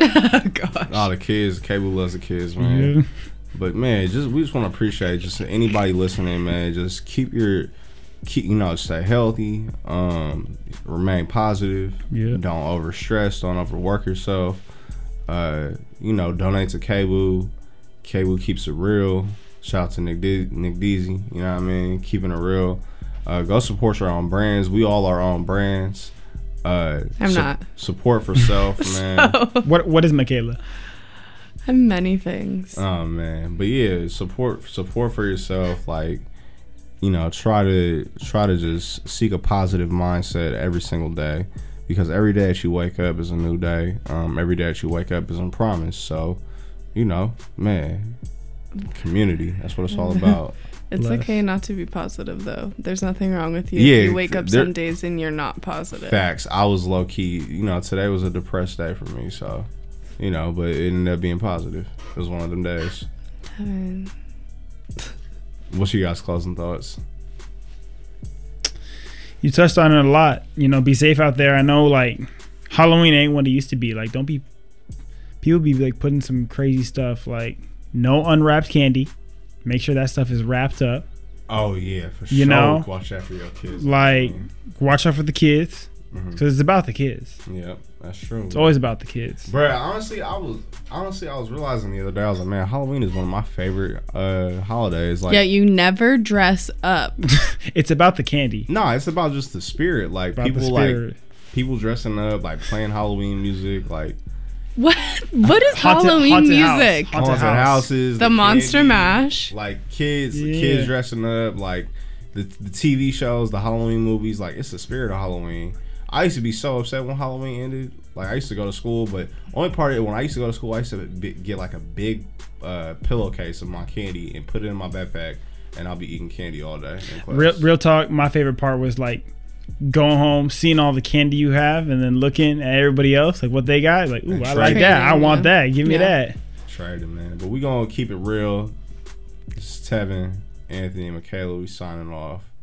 F: Gosh.
D: All the kids. K-Woo loves the kids, man.
E: Yeah.
D: But man, just we just want to appreciate just anybody listening, man. Just keep your keep you know stay healthy, um, remain positive.
E: Yeah.
D: Don't over stress. Don't overwork yourself. Uh, you know, donate to K-Woo. K-Woo keeps it real. Shout out to Nick De- Nick Deasy. You know what I mean? Keeping it real. Uh, go support your own brands. We all our own brands. Uh,
F: I'm not.
D: Support for self, man.
E: What What is Michaela?
F: And many things.
D: Oh man, but yeah, support support for yourself. Like, you know, try to try to just seek a positive mindset every single day, because every day that you wake up is a new day. Um, every day that you wake up is a promise. So, you know, man, community. That's what it's all about.
F: It's
E: Bless.
F: okay not to be positive, though. There's nothing wrong with you.
D: Yeah,
F: if you wake up
D: there-
F: some days and you're not positive.
D: Facts. I was low key. You know, today was a depressed day for me. So, you know, but it ended up being positive. It was one of them days.
F: Tevin.
D: What's your guys' closing thoughts?
E: You touched on it a lot. You know, be safe out there. I know, like, Halloween ain't what it used to be. Like, don't be. People be like putting some crazy stuff. Like, no unwrapped candy. Make sure that stuff is wrapped up.
D: Oh yeah, for
E: You
D: sure.
E: know,
D: Watch out for your kids.
E: Like, watch out for the kids,
D: Mhm.
E: because it's about the kids.
D: Yep, that's true.
E: It's always about the kids.
D: Bro, honestly, I was honestly I was realizing the other day. I was like, man, Halloween is one of my favorite uh, holidays. Like,
F: Yeah, you never dress up.
E: It's about the candy.
D: no, it's about just the spirit. Like
E: About the
D: people
E: spirit.
D: like people dressing up, like playing Halloween music, like
F: What? What is
E: Haunted-
F: Halloween
E: haunted house.
F: music?
E: Haunted
D: haunted
E: house.
D: houses,
F: The Monster
D: candy,
F: Mash.
D: like kids,
E: Yeah.
D: kids dressing up, like the the T V shows, the Halloween movies. Like, it's the spirit of Halloween. I used to be so upset when Halloween ended. Like, I used to go to school, but only part of it, when I used to go to school, I used to be, get like a big uh, pillowcase of my candy and put it in my backpack, and I'll be eating candy all day in class.
E: Real, real talk. My favorite part was like going home, seeing all the candy you have, and then looking at everybody else, like what they got, like, ooh, I like that. I want that. Give me
F: Yeah.
E: that.
D: Tried it, man. But we gonna keep it real. This is Tevin, Anthony, and Michaela. We signing off.